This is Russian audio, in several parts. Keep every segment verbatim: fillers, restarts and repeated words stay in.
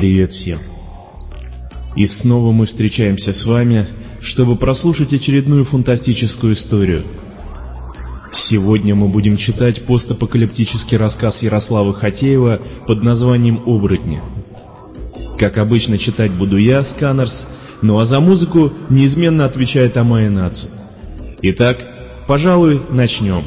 Привет всем. И снова мы встречаемся с вами, чтобы прослушать очередную фантастическую историю. Сегодня мы будем читать постапокалиптический рассказ Ярослава Хатеева под названием «Оборотни». Как обычно, читать буду я, Сканерс, ну а за музыку неизменно отвечает Амая Нацу. Итак, пожалуй, начнем.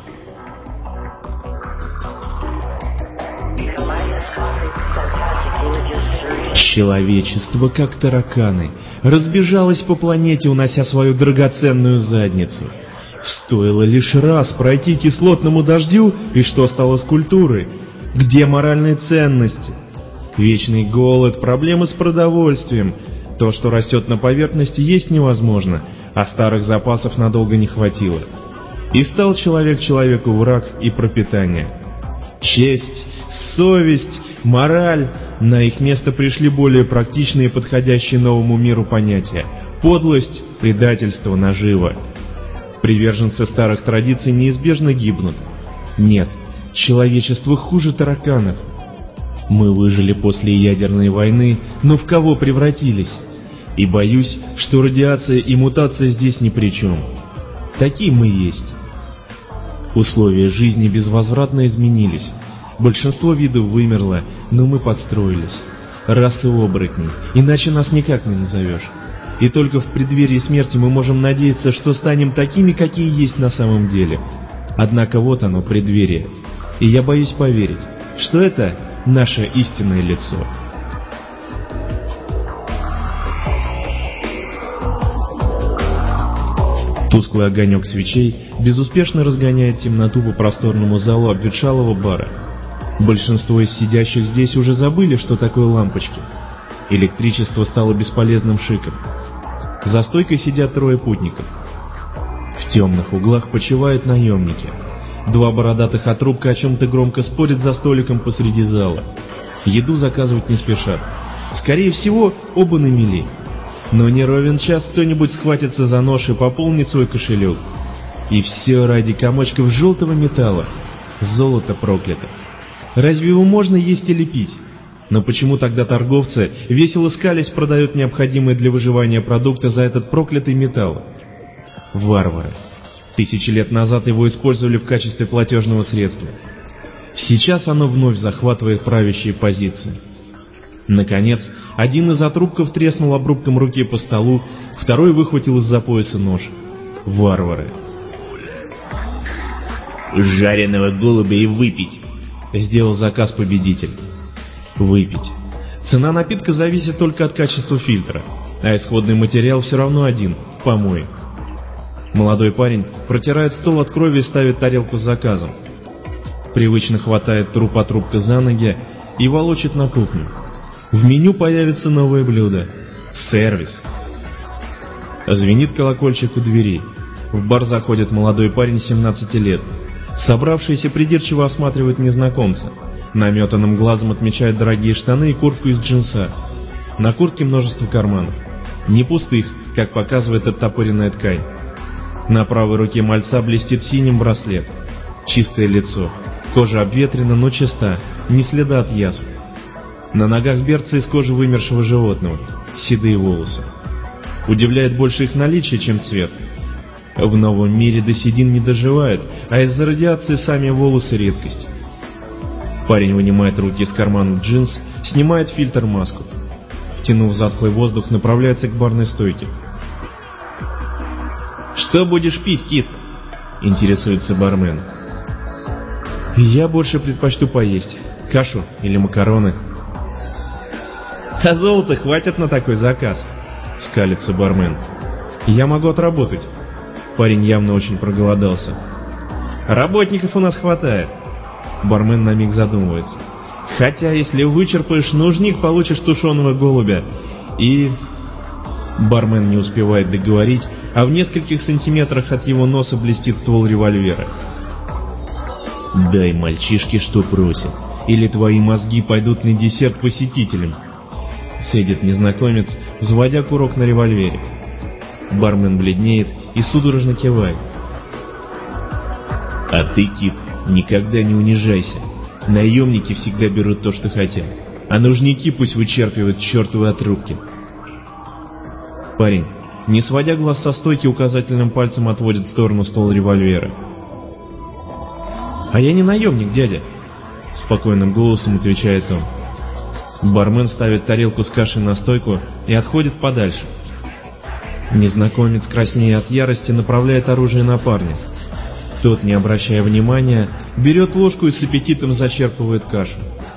Человечество, как тараканы, разбежалось по планете, унося свою драгоценную задницу. Стоило лишь раз пройти кислотному дождю, и что стало с культурой? Где моральные ценности? Вечный голод, проблемы с продовольствием. То, что растет на поверхности, есть невозможно, а старых запасов надолго не хватило. И стал человек человеку враг и пропитание. Честь, совесть, мораль — на их место пришли более практичные и подходящие новому миру понятия: подлость, предательство, нажива. Приверженцы старых традиций неизбежно гибнут. Нет, человечество хуже тараканов. Мы выжили после ядерной войны, но в кого превратились? И боюсь, что радиация и мутация здесь ни при чем. Такие мы есть. Условия жизни безвозвратно изменились. Большинство видов вымерло, но мы подстроились. Расы оборотней, иначе нас никак не назовешь. И только в преддверии смерти мы можем надеяться, что станем такими, какие есть на самом деле. Однако вот оно, преддверие. И я боюсь поверить, что это наше истинное лицо. Тусклый огонек свечей безуспешно разгоняет темноту по просторному залу обветшалого бара. Большинство из сидящих здесь уже забыли, что такое лампочки. Электричество стало бесполезным шиком. За стойкой сидят трое путников. В темных углах почивают наемники. Два бородатых отрубка о чем-то громко спорят за столиком посреди зала. Еду заказывать не спешат. Скорее всего, оба на мели. Но не ровен час кто-нибудь схватится за нож и пополнит свой кошелек. И все ради комочков желтого металла. Золото проклято. Разве его можно есть или пить? Но почему тогда торговцы, весело скалясь, продают необходимые для выживания продукты за этот проклятый металл? Варвары. Тысячи лет назад его использовали в качестве платежного средства. Сейчас оно вновь захватывает правящие позиции. Наконец, один из отрубков треснул обрубком руки по столу, второй выхватил из-за пояса нож. Варвары. «Жареного голубя и выпить!» — сделал заказ победитель. Выпить. Цена напитка зависит только от качества фильтра, а исходный материал все равно один — помой. Молодой парень протирает стол от крови и ставит тарелку с заказом. Привычно хватает труп отрубка за ноги и волочит на кухню. В меню появится новое блюдо — сервис. Звенит колокольчик у двери. В бар заходит молодой парень семнадцати лет. Собравшиеся придирчиво осматривают незнакомца. Наметанным глазом отмечают дорогие штаны и куртку из джинса. На куртке множество карманов. Не пустых, как показывает оттопыренная ткань. На правой руке мальца блестит синим браслет. Чистое лицо. Кожа обветрена, но чиста, ни следа от язв. На ногах берцы из кожи вымершего животного. Седые волосы. Удивляет больше их наличие, чем цвет. В новом мире до седин не доживают, а из-за радиации сами волосы — редкость. Парень вынимает руки из карманов джинс, снимает фильтр-маску. Втянув затхлый воздух, направляется к барной стойке. «Что будешь пить, Кит?» — интересуется бармен. «Я больше предпочту поесть. Кашу или макароны». «А золота хватит на такой заказ?» — скалится бармен. «Я могу отработать». Парень явно очень проголодался. «Работников у нас хватает». Бармен на миг задумывается. «Хотя, если вычерпаешь нужник, получишь тушеного голубя. И...» Бармен не успевает договорить, а в нескольких сантиметрах от его носа блестит ствол револьвера. «Дай мальчишке, что просит, или твои мозги пойдут на десерт посетителям», — цедит незнакомец, взводя курок на револьвере. Бармен бледнеет и судорожно кивает. «А ты, Кит, никогда не унижайся. Наемники всегда берут то, что хотят. а нужники пусть вычерпывают чертовы отрубки. Парень, не сводя глаз со стойки, указательным пальцем отводит в сторону ствол револьвера. «А я не наемник, дядя», — спокойным голосом отвечает он. Бармен ставит тарелку с кашей на стойку и отходит подальше. Незнакомец, краснея от ярости, направляет оружие на парня. Тот, не обращая внимания, берет ложку и с аппетитом зачерпывает кашу.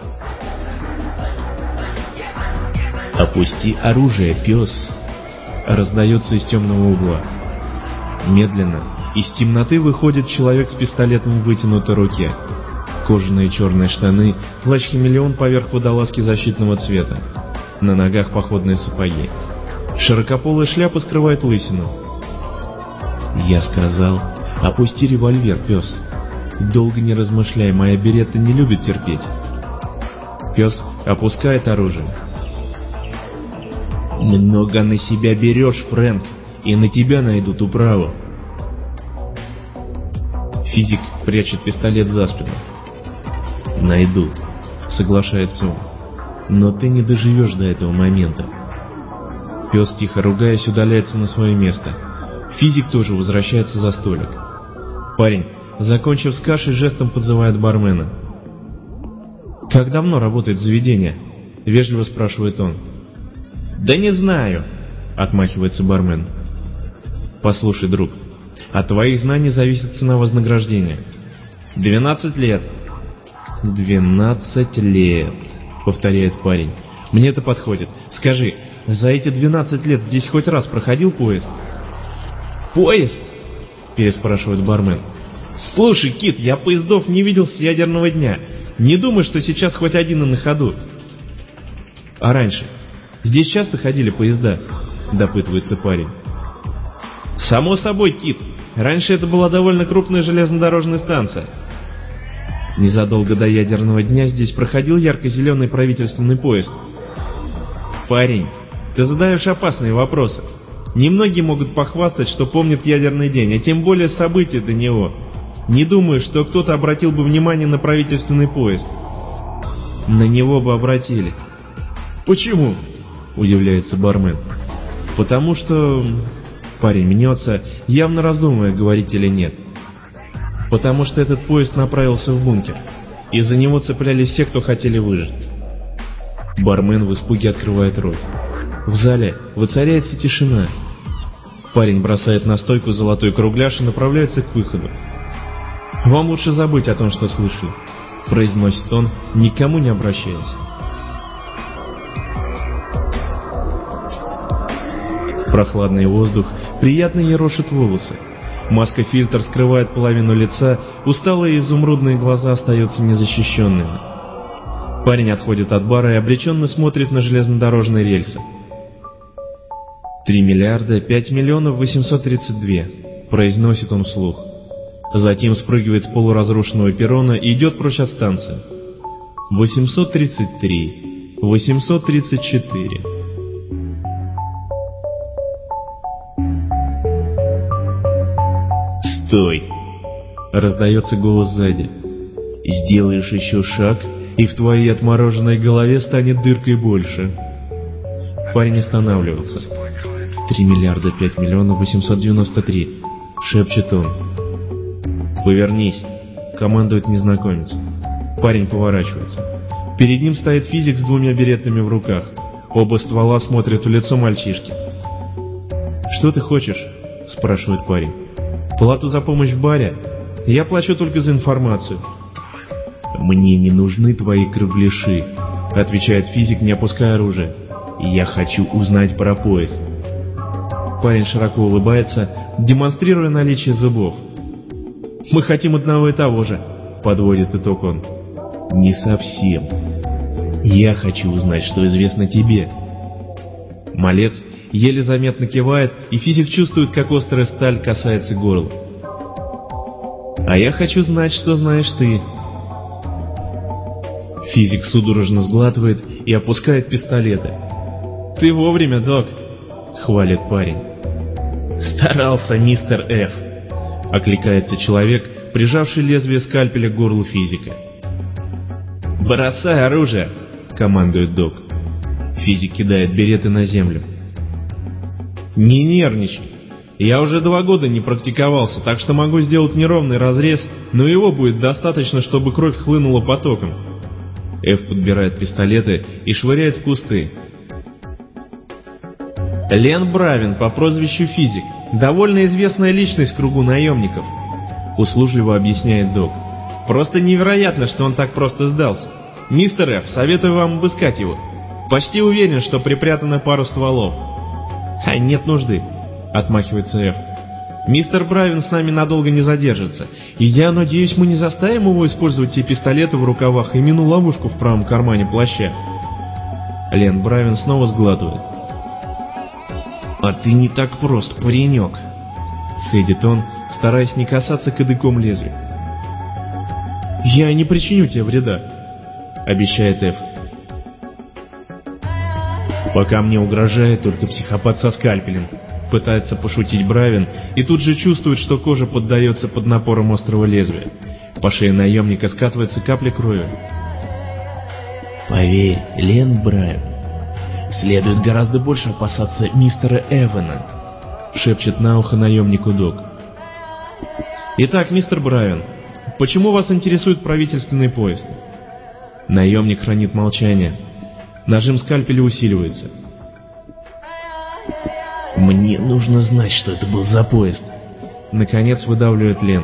«Опусти оружие, пес!» — раздается из темного угла. Медленно из темноты выходит человек с пистолетом в вытянутой руке. Кожаные черные штаны, плащ-хамелеон поверх водолазки защитного цвета. На ногах походные сапоги. Широкополая шляпа скрывает лысину. «Я сказал, опусти револьвер, пес. Долго не размышляй, моя беретта не любит терпеть». Пес опускает оружие. «Много на себя берешь, Фрэнк, и на тебя найдут управу». Физик прячет пистолет за спину. «Найдут», — соглашается он. «Но ты не доживешь до этого момента». Пес, тихо ругаясь, удаляется на свое место. Физик тоже возвращается за столик. Парень, закончив с кашей, жестом подзывает бармена. «Как давно работает заведение?» — вежливо спрашивает он. «Да не знаю», — отмахивается бармен. «Послушай, друг, от твоих знаний зависит цена вознаграждения. Двенадцать лет». «Двенадцать лет», — повторяет парень. «Мне это подходит. Скажи, за эти двенадцать лет здесь хоть раз проходил поезд?» «Поезд?» — переспрашивает бармен. «Слушай, Кит, я поездов не видел с ядерного дня. Не думай, что сейчас хоть один и на ходу». «А раньше? Здесь часто ходили поезда?» — допытывается парень. «Само собой, Кит. Раньше это была довольно крупная железнодорожная станция. Незадолго до ядерного дня здесь проходил ярко-зеленый правительственный поезд». «Парень, ты задаешь опасные вопросы. Немногие могут похвастать, что помнят ядерный день, а тем более события до него. Не думаю, что кто-то обратил бы внимание на правительственный поезд». «На него бы обратили». «Почему?» — удивляется бармен. «Потому что...» Парень мнется, явно раздумывая, говорить или нет. «Потому что этот поезд направился в бункер. Из-за него цеплялись все, кто хотели выжить». Бармен в испуге открывает рот. В зале воцаряется тишина. Парень бросает на стойку золотой кругляш и направляется к выходу. «Вам лучше забыть о том, что слышали», — произносит он, никому не обращаясь. Прохладный воздух приятно ерошит волосы. Маска-фильтр скрывает половину лица, усталые изумрудные глаза остаются незащищенными. Парень отходит от бара и обреченно смотрит на железнодорожные рельсы. «Три миллиарда пять миллионов восемьсот тридцать две», — произносит он вслух. Затем спрыгивает с полуразрушенного перрона и идет прочь от станции. «восемьсот тридцать три, восемьсот тридцать четыре». «Стой!» — раздается голос сзади. «Сделаешь еще шаг, и в твоей отмороженной голове станет дыркой больше». Парень останавливается. «Три миллиарда пять миллионов восемьсот девяносто три», — шепчет он. «Повернись», — командует незнакомец. Парень поворачивается. Перед ним стоит физик с двумя береттами в руках. Оба ствола смотрят в лицо мальчишки. «Что ты хочешь?» — спрашивает парень. «Плату за помощь в баре? Я плачу только за информацию». «Мне не нужны твои кругляши», — отвечает физик, не опуская оружия. «Я хочу узнать про поезд». Парень широко улыбается, демонстрируя наличие зубов. «Мы хотим одного и того же», — подводит итог он. «Не совсем. Я хочу узнать, что известно тебе». Малец еле заметно кивает, и физик чувствует, как острая сталь касается горла. «А я хочу знать, что знаешь ты». Физик судорожно сглатывает и опускает пистолеты. «Ты вовремя, док», — хвалит парень. «Старался, мистер Ф», — окликается человек, прижавший лезвие скальпеля к горлу физика. «Бросай оружие», — командует док. Физик кидает береты на землю. «Не нервничай. Я уже два года не практиковался, так что могу сделать неровный разрез, но его будет достаточно, чтобы кровь хлынула потоком». Эв подбирает пистолеты и швыряет в кусты. «Лен Бравин по прозвищу Физик, довольно известная личность в кругу наемников», — услужливо объясняет док. «Просто невероятно, что он так просто сдался. Мистер Эф, советую вам обыскать его. Почти уверен, что припрятано пару стволов». «А нет нужды», — отмахивается Эф. «Мистер Бравин с нами надолго не задержится, и я надеюсь, мы не заставим его использовать те пистолеты в рукавах и мину-ловушку в правом кармане плаща». Лен Бравин снова сглатывает. «А ты не так прост, паренек», — цедит он, стараясь не касаться кадыком лезвия. «Я не причиню тебе вреда», — обещает Эф. «Пока мне угрожает только психопат со скальпелем», — пытается пошутить Бравин и тут же чувствует, что кожа поддается под напором острого лезвия. По шее наемника скатывается капля крови. «Поверь, Лен Бравин, следует гораздо больше опасаться мистера Эвана», — шепчет на ухо наемнику док. «Итак, мистер Бравин, почему вас интересует правительственный поезд?» Наемник хранит молчание. Нажим скальпеля усиливается. «Мне нужно знать, что это был за поезд», — наконец выдавливает Лен.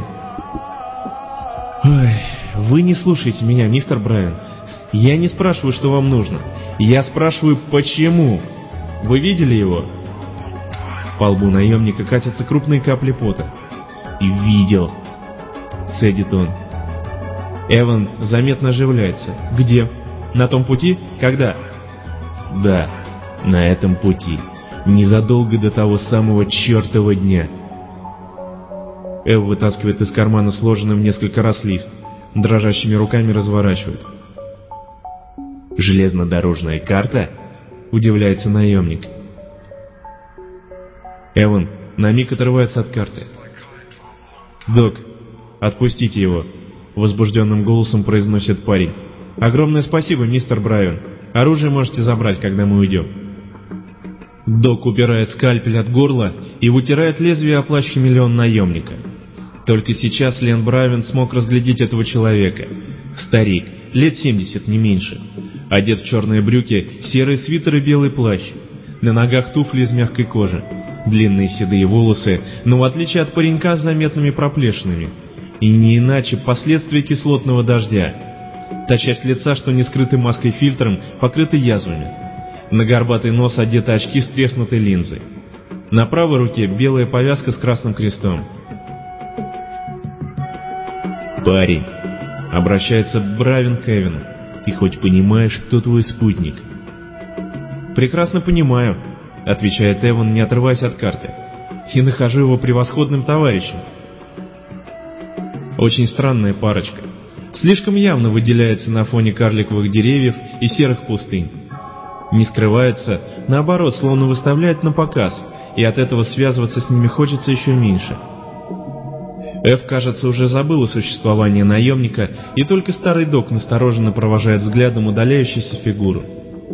«Ой, вы не слушаете меня, мистер Бравин. Я не спрашиваю, что вам нужно. Я спрашиваю, почему. Вы видели его?» По лбу наемника катятся крупные капли пота. «Видел», — цедит он. Эван заметно оживляется. «Где? На том пути? Когда?» «Да, на этом пути. Незадолго до того самого чертова дня». Эв вытаскивает из кармана сложенный в несколько раз лист. Дрожащими руками разворачивает. «Железнодорожная карта?» — удивляется наемник. Эван на миг отрывается от карты. «Док, отпустите его», — возбужденным голосом произносит парень. «Огромное спасибо, мистер Бравин. Оружие можете забрать, когда мы уйдем». Док убирает скальпель от горла и вытирает лезвие о плащ-хамелеон наемника. Только сейчас Лен Бравин смог разглядеть этого человека. Старик, лет семьдесят, не меньше. Одет в черные брюки, серый свитер и белый плащ. На ногах туфли из мягкой кожи. Длинные седые волосы, но в отличие от паренька с заметными проплешинами. И не иначе последствия кислотного дождя. Та часть лица, что не скрыта маской-фильтром, покрыта язвами. На горбатый нос одеты очки с треснутой линзой. На правой руке белая повязка с красным крестом. «Парень», — обращается Бравин к Эвану, — «ты хоть понимаешь, кто твой спутник?» «Прекрасно понимаю», — отвечает Эван, не отрываясь от карты. «И нахожу его превосходным товарищем». Очень странная парочка. Слишком явно выделяется на фоне карликовых деревьев и серых пустынь. Не скрывается, наоборот, словно выставляет на показ, и от этого связываться с ними хочется еще меньше. Эф, кажется, уже забыл о существовании наемника, и только старый док настороженно провожает взглядом удаляющуюся фигуру.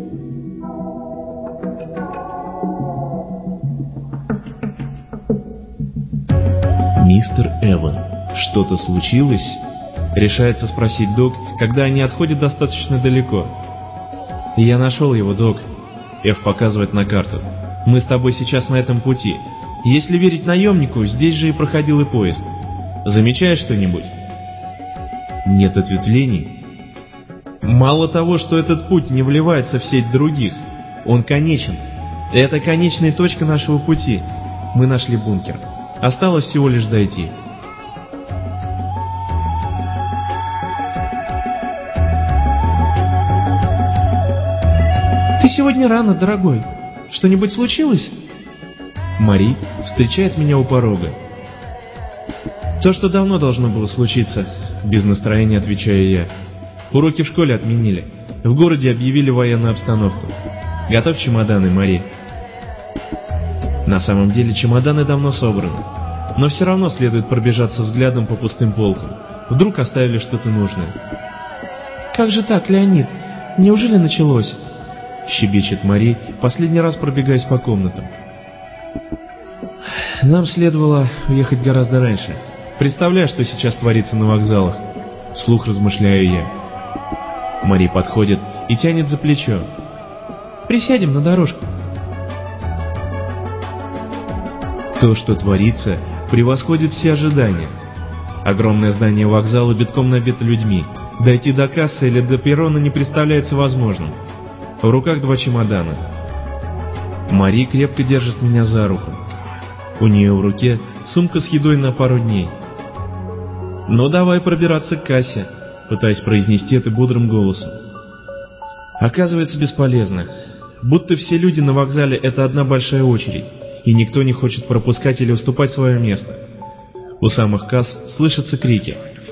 «Мистер Эван, что-то случилось?» — решается спросить док, когда они отходят достаточно далеко. «Я нашел его, док», — Эф показывает на карту. «Мы с тобой сейчас на этом пути. Если верить наемнику, здесь же и проходил и поезд. Замечаешь что-нибудь?» «Нет ответвлений?» «Мало того, что этот путь не вливается в сеть других, он конечен. Это конечная точка нашего пути. Мы нашли бункер. Осталось всего лишь дойти». «Ты сегодня рано, дорогой. Что-нибудь случилось?» Мари встречает меня у порога. «То, что давно должно было случиться», — без настроения отвечаю я. «Уроки в школе отменили. В городе объявили военную обстановку. Готовь чемоданы, Мари». На самом деле чемоданы давно собраны. Но все равно следует пробежаться взглядом по пустым полкам. Вдруг оставили что-то нужное. «Как же так, Леонид? Неужели началось?» — щебечет Мари, последний раз пробегаясь по комнатам. «Нам следовало уехать гораздо раньше. Представляю, что сейчас творится на вокзалах», — вслух размышляю я. Мари подходит и тянет за плечо. «Присядем на дорожку». То, что творится, превосходит все ожидания. Огромное здание вокзала битком набито людьми. Дойти до кассы или до перрона не представляется возможным. В руках два чемодана. Мари крепко держит меня за руку. У нее в руке сумка с едой на пару дней. «Ну давай пробираться к кассе», пытаясь произнести это бодрым голосом. Оказывается, бесполезно. Будто все люди на вокзале — это одна большая очередь, и никто не хочет пропускать или уступать свое место. У самых касс слышатся крики.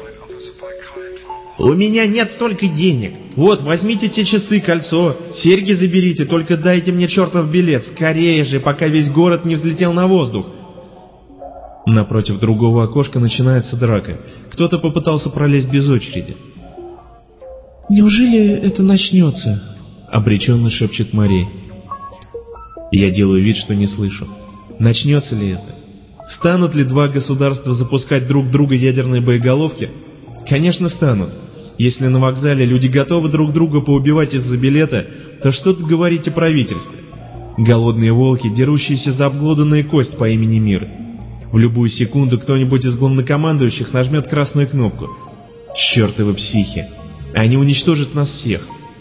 «У меня нет столько денег! Вот, возьмите те часы, кольцо, серьги заберите, только дайте мне чертов билет, скорее же, пока весь город не взлетел на воздух!» Напротив другого окошка начинается драка. Кто-то попытался пролезть без очереди. «Неужели это начнется?» — обреченно шепчет Мари. Я делаю вид, что не слышу. Начнется ли это? Станут ли два государства запускать друг друга ядерные боеголовки? Конечно, станут. Если на вокзале люди готовы друг друга поубивать из-за билета, то что тут говорить о правительстве? Голодные волки, дерущиеся за обглоданную кость по имени Мир. В любую секунду кто-нибудь из главнокомандующих нажмет красную кнопку. Чертовы психи! Они уничтожат нас всех.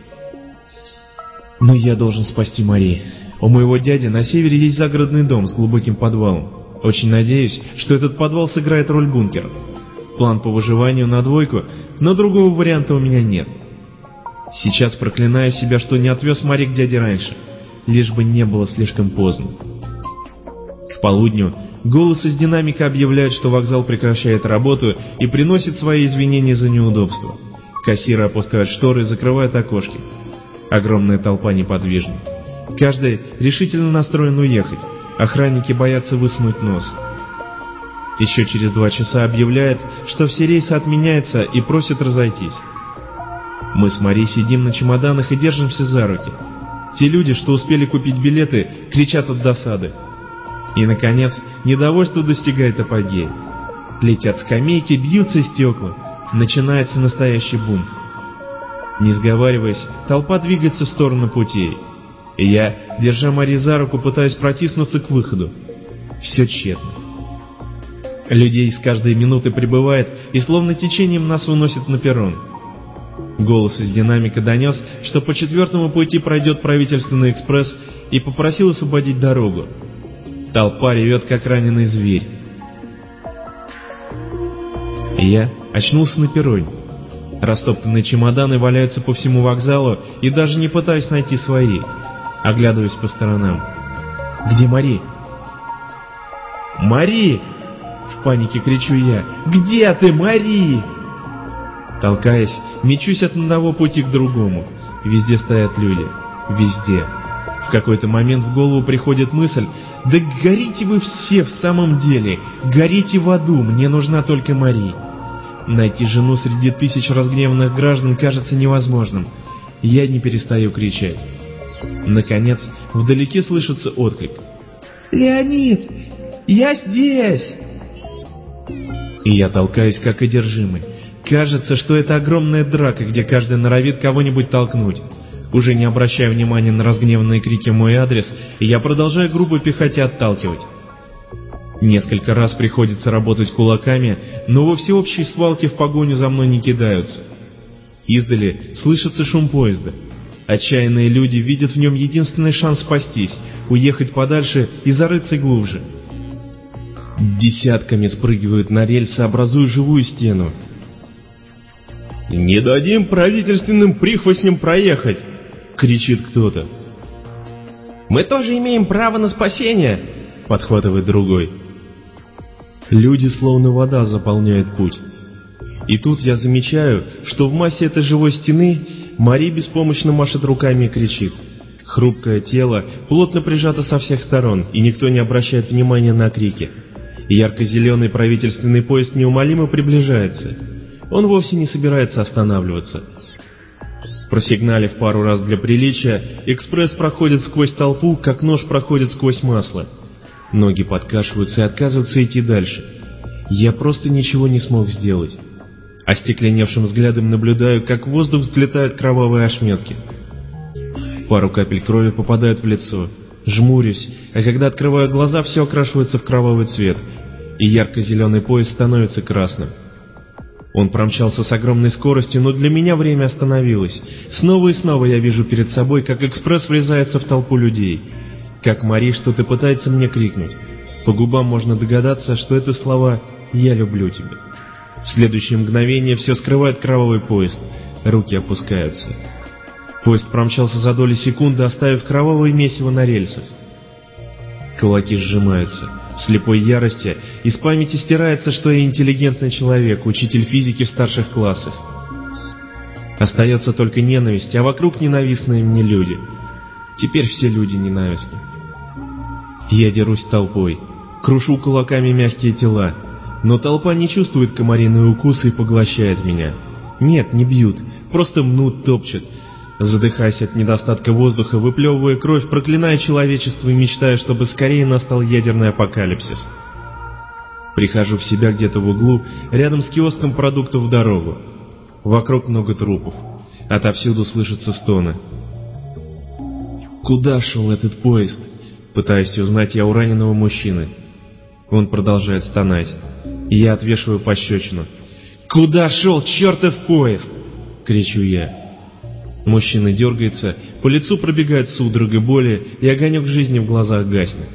Но я должен спасти Мари. У моего дяди на севере есть загородный дом с глубоким подвалом. Очень надеюсь, что этот подвал сыграет роль бункера. План по выживанию на двойку, но другого варианта у меня нет. Сейчас проклинаю себя, что не отвез Мари к дяде раньше, лишь бы не было слишком поздно. К полудню голос из динамика объявляет, что вокзал прекращает работу и приносит свои извинения за неудобства. Кассиры опускают шторы и закрывают окошки. Огромная толпа неподвижна. Каждый решительно настроен уехать. Охранники боятся высунуть нос. Еще через два часа объявляет, что все рейсы отменяются, и просят разойтись. Мы с Мари сидим на чемоданах и держимся за руки. Те люди, что успели купить билеты, кричат от досады. И, наконец, недовольство достигает апогея. Летят скамейки, бьются стекла. Начинается настоящий бунт. Не сговариваясь, толпа двигается в сторону путей. И я, держа Мари за руку, пытаюсь протиснуться к выходу. Все тщетно. Людей с каждой минуты прибывает, и словно течением нас выносит на перрон. Голос из динамика донес, что по четвертому пути пройдет правительственный экспресс, и попросил освободить дорогу. Толпа ревет, как раненый зверь. И я очнулся на перроне. Растоптанные чемоданы валяются по всему вокзалу, и даже не пытаюсь найти свои. Оглядываюсь по сторонам. Где Мари? «Мари!» — в панике кричу я. «Где ты, Мари?» Толкаясь, мечусь от одного пути к другому. Везде стоят люди. Везде. В какой-то момент в голову приходит мысль: да горите вы все в самом деле! Горите в аду, мне нужна только Мари. Найти жену среди тысяч разгневанных граждан кажется невозможным. Я не перестаю кричать. Наконец, вдалеке слышится отклик. «Леонид! Я здесь!» И я толкаюсь как одержимый. Кажется, что это огромная драка, где каждый норовит кого-нибудь толкнуть. Уже не обращая внимания на разгневанные крики в мой адрес, я продолжаю грубо пихать и отталкивать. Несколько раз приходится работать кулаками, но во всеобщей свалке в погоню за мной не кидаются. Издали слышится шум поезда. Отчаянные люди видят в нем единственный шанс спастись, уехать подальше и зарыться глубже. Десятками спрыгивают на рельсы, образуя живую стену. «Не дадим правительственным прихвостням проехать!» — кричит кто-то. «Мы тоже имеем право на спасение!» — подхватывает другой. Люди словно вода заполняют путь. И тут я замечаю, что в массе этой живой стены Мари беспомощно машет руками и кричит. Хрупкое тело плотно прижато со всех сторон, и никто не обращает внимания на крики. Ярко-зеленый правительственный поезд неумолимо приближается. Он вовсе не собирается останавливаться. Просигналив пару раз для приличия, экспресс проходит сквозь толпу, как нож проходит сквозь масло. Ноги подкашиваются и отказываются идти дальше. Я просто ничего не смог сделать. Остекленевшим взглядом наблюдаю, как в воздух взлетают кровавые ошметки. Пару капель крови попадают в лицо. Жмурюсь, а когда открываю глаза, все окрашивается в кровавый цвет, и ярко-зеленый поезд становится красным. Он промчался с огромной скоростью, но для меня время остановилось. Снова и снова я вижу перед собой, как экспресс врезается в толпу людей. Как Мари что-то пытается мне крикнуть. По губам можно догадаться, что это слова «Я люблю тебя». В следующее мгновение все скрывает кровавый поезд. Руки опускаются. Поезд промчался за доли секунды, оставив кровавое месиво на рельсах. Кулаки сжимаются. В слепой ярости из памяти стирается, что я интеллигентный человек, учитель физики в старших классах. Остается только ненависть, а вокруг ненавистные мне люди. Теперь все люди ненавистны. Я дерусь с толпой, крушу кулаками мягкие тела, но толпа не чувствует комариные укусы и поглощает меня. Нет, не бьют, просто мнут, топчут. Задыхаясь от недостатка воздуха, выплевывая кровь, проклиная человечество и мечтая, чтобы скорее настал ядерный апокалипсис. Прихожу в себя где-то в углу, рядом с киоском продуктов в дорогу. Вокруг много трупов. Отовсюду слышатся стоны. Куда шел этот поезд? Пытаюсь узнать я у раненого мужчины. Он продолжает стонать. Я отвешиваю пощечину. «Куда шел чертов поезд?» — кричу я. Мужчина дергается, по лицу пробегает судорога боли, и огонек жизни в глазах гаснет.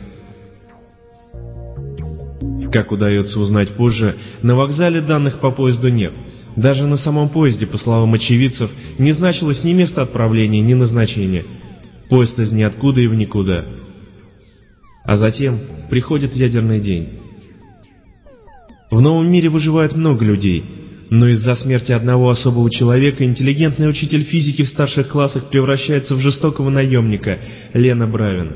Как удается узнать позже, на вокзале данных по поезду нет. Даже на самом поезде, по словам очевидцев, не значилось ни места отправления, ни назначения. Поезд из ниоткуда и в никуда. А затем приходит ядерный день. В новом мире выживает много людей, но из-за смерти одного особого человека интеллигентный учитель физики в старших классах превращается в жестокого наемника Лена Бравина.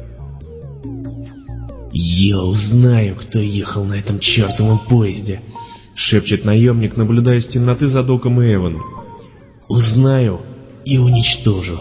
«Я узнаю, кто ехал на этом чертовом поезде», — шепчет наемник, наблюдая из темноты за Доком и Эваном. «Узнаю и уничтожу».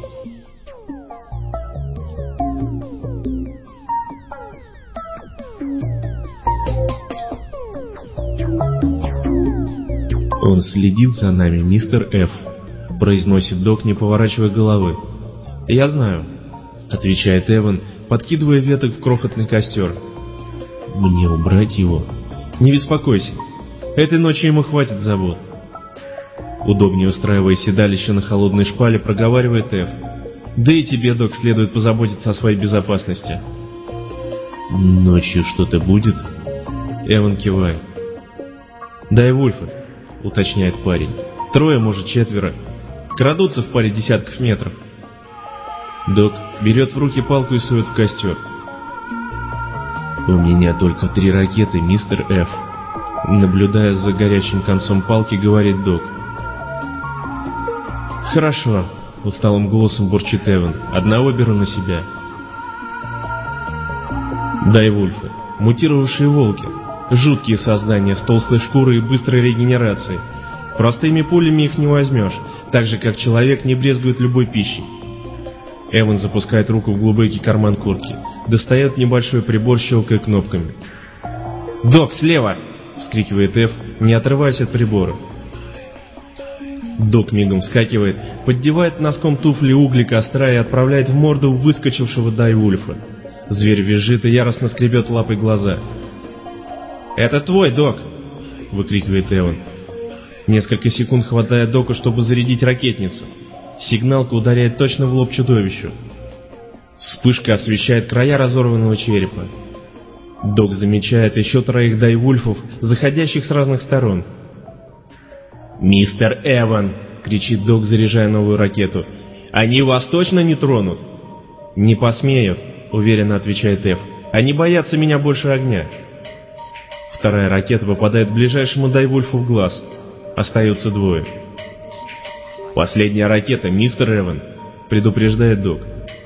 «Он следит за нами, мистер Ф», — произносит Док, не поворачивая головы. «Я знаю», — отвечает Эван, подкидывая веток в крохотный костер. «Мне убрать его?» «Не беспокойся, этой ночи ему хватит забот». Удобнее устраивая седалище на холодной шпале, проговаривает Ф. «Да и тебе, Док, следует позаботиться о своей безопасности». «Ночью что-то будет?» Эван кивает. «Дай Вульфа», — уточняет парень. «Трое, может, четверо. Крадутся в паре десятков метров». Док берет в руки палку и сует в костер. «У меня только три ракеты, мистер Ф», — наблюдая за горячим концом палки, говорит Док. «Хорошо», — усталым голосом бурчит Эван. «Одного беру на себя». «Дай Вульфа. Мутировавшие волки. Жуткие создания с толстой шкурой и быстрой регенерацией. Простыми пулями их не возьмешь, так же, как человек не брезгует любой пищей». Эван запускает руку в глубокий карман куртки, достает небольшой прибор, щелкая кнопками. «Док, слева!» — вскрикивает Эф, не отрываясь от прибора. Док мигом вскакивает, поддевает носком туфли угли костра и отправляет в морду выскочившего Дайвульфа. Зверь визжит и яростно скребет лапой глаза. «Это твой, Док!» — выкрикивает Эван. Несколько секунд хватает Доку, чтобы зарядить ракетницу. Сигналка ударяет точно в лоб чудовищу. Вспышка освещает края разорванного черепа. Док замечает еще троих дайвульфов, заходящих с разных сторон. «Мистер Эван!» — кричит Док, заряжая новую ракету. «Они вас точно не тронут?» «Не посмеют», — уверенно отвечает Эф. «Они боятся меня больше огня». Вторая ракета попадает ближайшему дайвульфу в глаз. Остаются двое. «Последняя ракета, мистер Эван», — предупреждает Док.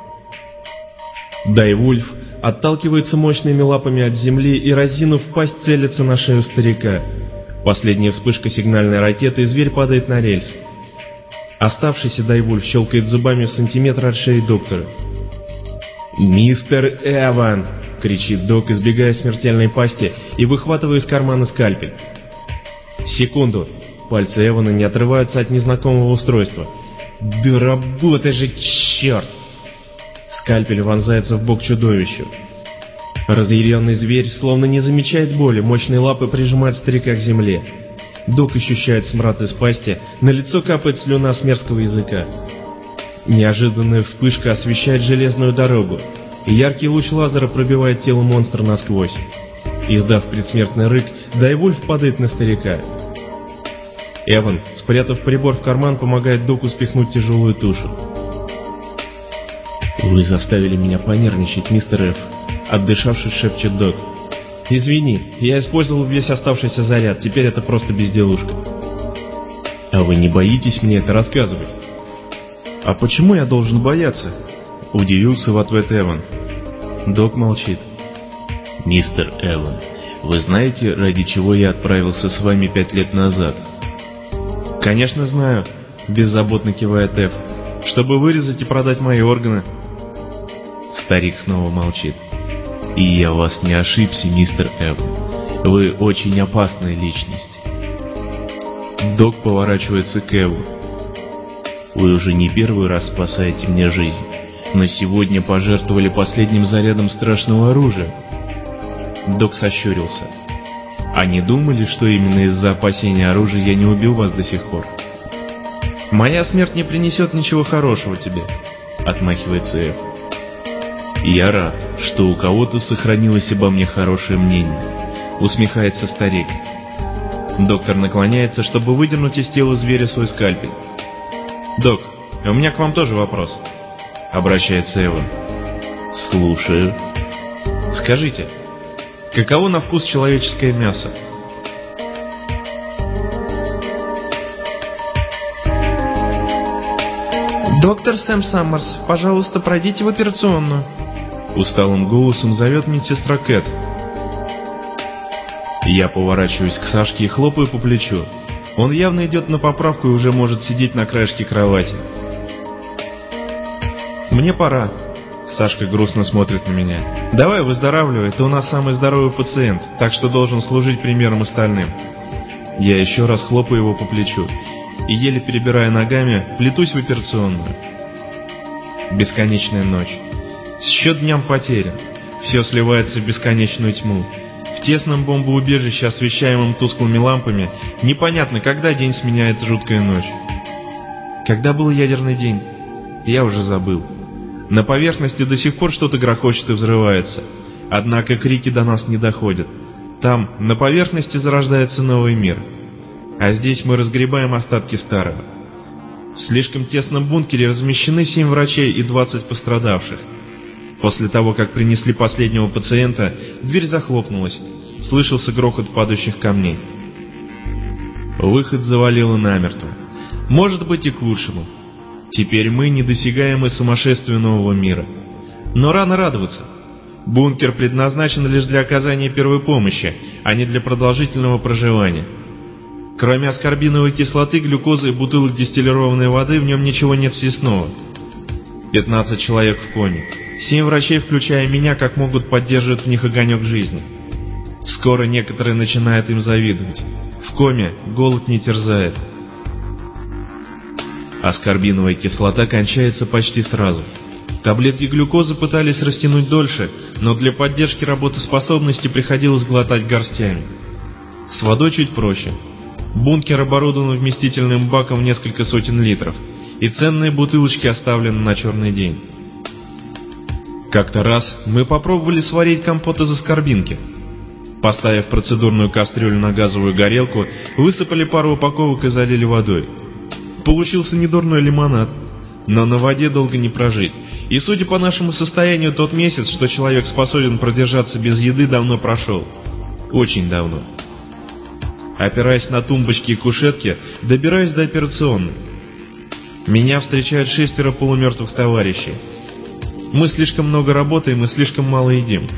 Дайвульф отталкивается мощными лапами от земли и, разинув пасть, целится на шею старика. Последняя вспышка сигнальной ракеты, и зверь падает на рельс. Оставшийся Дайвульф щелкает зубами в сантиметр от шеи доктора. «Мистер Эван!» — кричит док, избегая смертельной пасти и выхватывая из кармана скальпель. Секунду. Пальцы Эвана не отрываются от незнакомого устройства. «Да работай же, черт!» Скальпель вонзается в бок чудовищу. Разъяренный зверь словно не замечает боли, мощные лапы прижимают старика к земле. Док ощущает смрад из пасти, на лицо капает слюна с мерзкого языка. Неожиданная вспышка освещает железную дорогу, и яркий луч лазера пробивает тело монстра насквозь. Издав предсмертный рык, Дайвульф падает на старика. Эван, спрятав прибор в карман, помогает доку спихнуть тяжелую тушу. «Вы заставили меня понервничать, мистер Ф», — отдышавшись, шепчет док. «Извини, я использовал весь оставшийся заряд, теперь это просто безделушка». «А вы не боитесь мне это рассказывать?» «А почему я должен бояться?» — удивился в ответ Эван. Док молчит. «Мистер Эван, вы знаете, ради чего я отправился с вами пять лет назад?» «Конечно знаю», — беззаботно кивает Эф. «Чтобы вырезать и продать мои органы». Старик снова молчит. «И я вас не ошибся, мистер Эван. Вы очень опасная личность». Док поворачивается к Эву. «Вы уже не первый раз спасаете мне жизнь, но сегодня пожертвовали последним зарядом страшного оружия». Док сощурился. «А не думали, что именно из-за опасения оружия я не убил вас до сих пор?» «Моя смерть не принесет ничего хорошего тебе», — отмахивается Эф. «Я рад, что у кого-то сохранилось обо мне хорошее мнение», — усмехается старик. Доктор наклоняется, чтобы выдернуть из тела зверя свой скальпель. «Док, у меня к вам тоже вопрос», — обращается Эван. «Слушаю». «Скажите, каково на вкус человеческое мясо?» «Доктор Сэм Саммерс, пожалуйста, пройдите в операционную», — усталым голосом зовет медсестра Кэт. Я поворачиваюсь к Сашке и хлопаю по плечу. Он явно идет на поправку и уже может сидеть на краешке кровати. «Мне пора», — Сашка грустно смотрит на меня. «Давай выздоравливай, ты у нас самый здоровый пациент, так что должен служить примером остальным». Я еще раз хлопаю его по плечу и, еле перебирая ногами, плетусь в операционную. Бесконечная ночь. Счет дням потерян. Все сливается в бесконечную тьму. В тесном бомбоубежище, освещаемом тусклыми лампами, непонятно, когда день сменяет жуткая ночь. Когда был ядерный день? Я уже забыл. На поверхности до сих пор что-то грохочет и взрывается. Однако крики до нас не доходят. Там, на поверхности, зарождается новый мир. А здесь мы разгребаем остатки старого. В слишком тесном бункере размещены семь врачей и двадцать пострадавших. После того, как принесли последнего пациента, дверь захлопнулась. Слышался грохот падающих камней. Выход завалило намертво. Может быть, и к лучшему. Теперь мы недосягаемы сумасшествию нового мира. Но рано радоваться. Бункер предназначен лишь для оказания первой помощи, а не для продолжительного проживания. Кроме аскорбиновой кислоты, глюкозы и бутылок дистиллированной воды в нем ничего нет съестного. пятнадцать человек в коме. Семь врачей, включая меня, как могут, поддерживают в них огонек жизни. Скоро некоторые начинают им завидовать. В коме голод не терзает. Аскорбиновая кислота кончается почти сразу. Таблетки глюкозы пытались растянуть дольше, но для поддержки работоспособности приходилось глотать горстями. С водой чуть проще. Бункер оборудован вместительным баком в несколько сотен литров, и ценные бутылочки оставлены на черный день. Как-то раз мы попробовали сварить компот из аскорбинки. Поставив процедурную кастрюлю на газовую горелку, высыпали пару упаковок и залили водой. Получился недурной лимонад, но на воде долго не прожить, и, судя по нашему состоянию, тот месяц, что человек способен продержаться без еды, давно прошел. Очень давно. Опираясь на тумбочки и кушетки, добираюсь до операционной. Меня встречают шестеро полумертвых товарищей. Мы слишком много работаем и слишком мало едим.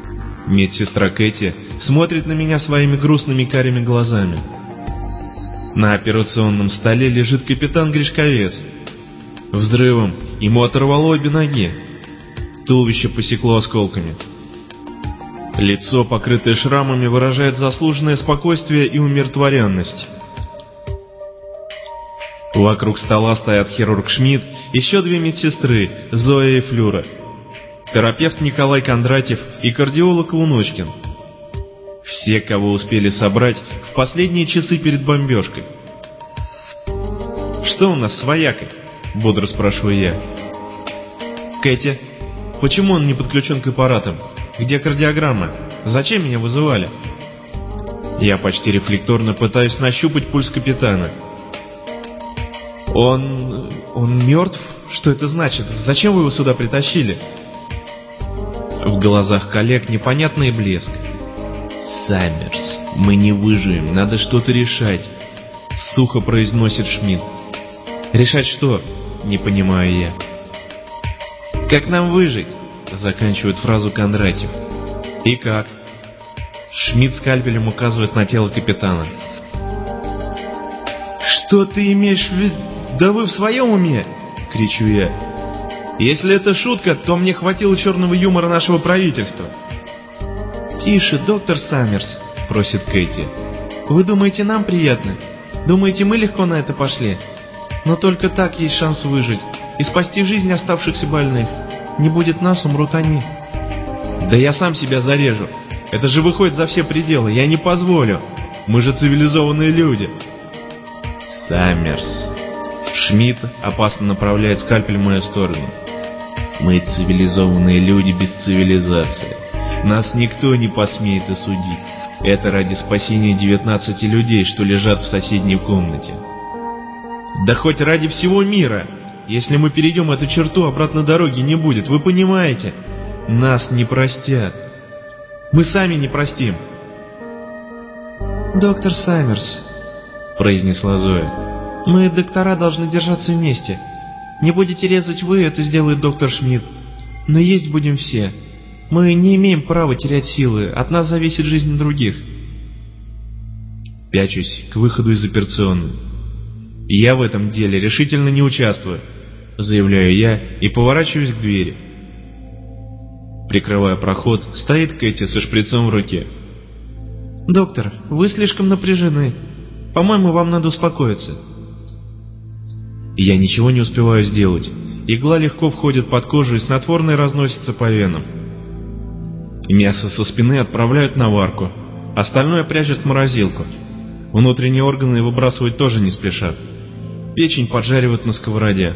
Медсестра Кэти смотрит на меня своими грустными карими глазами. На операционном столе лежит капитан Гришковец. Взрывом ему оторвало обе ноги. Туловище посекло осколками. Лицо, покрытое шрамами, выражает заслуженное спокойствие и умиротворенность. Вокруг стола стоят хирург Шмидт, еще две медсестры, Зоя и Флюра, терапевт Николай Кондратьев и кардиолог Луночкин. Все, кого успели собрать в последние часы перед бомбежкой. «Что у нас с воякой?» — бодро спрашиваю я. «Кэти, почему он не подключен к аппаратам? Где кардиограмма? Зачем меня вызывали?» Я почти рефлекторно пытаюсь нащупать пульс капитана. «Он... он мертв? Что это значит? Зачем вы его сюда притащили?» В глазах коллег непонятный блеск. «Саммерс, мы не выживем, надо что-то решать», — сухо произносит Шмидт. «Решать что?» — не понимаю я. «Как нам выжить?» — заканчивает фразу Кондратьев. «И как?» Шмидт скальпелем указывает на тело капитана. «Что ты имеешь в виду? Да вы в своем уме?» — кричу я. «Если это шутка, то мне хватило черного юмора нашего правительства». «Тише, доктор Саммерс», — просит Кэти. «Вы думаете, нам приятно? Думаете, мы легко на это пошли? Но только так есть шанс выжить и спасти жизнь оставшихся больных. Не будет нас, умрут они». «Да я сам себя зарежу. Это же выходит за все пределы. Я не позволю. Мы же цивилизованные люди». «Саммерс», Шмидт опасно направляет скальпель в мою сторону. «Мы цивилизованные люди без цивилизации. Нас никто не посмеет осудить. Это ради спасения девятнадцати людей, что лежат в соседней комнате». «Да хоть ради всего мира! Если мы перейдем эту черту, обратной дороги не будет, вы понимаете? Нас не простят. Мы сами не простим». «Доктор Саммерс», — произнесла Зоя, — «мы, доктора, должны держаться вместе. Не будете резать вы, это сделает доктор Шмидт. Но есть будем все. Мы не имеем права терять силы, от нас зависит жизнь других». Пячусь к выходу из операционной. «Я в этом деле решительно не участвую», — заявляю я и поворачиваюсь к двери. Прикрывая проход, стоит Кэти со шприцом в руке. «Доктор, вы слишком напряжены. По-моему, вам надо успокоиться». Я ничего не успеваю сделать. Игла легко входит под кожу и снотворное разносится по венам. Мясо со спины отправляют на варку, остальное прячут в морозилку. Внутренние органы выбрасывать тоже не спешат. Печень поджаривают на сковороде.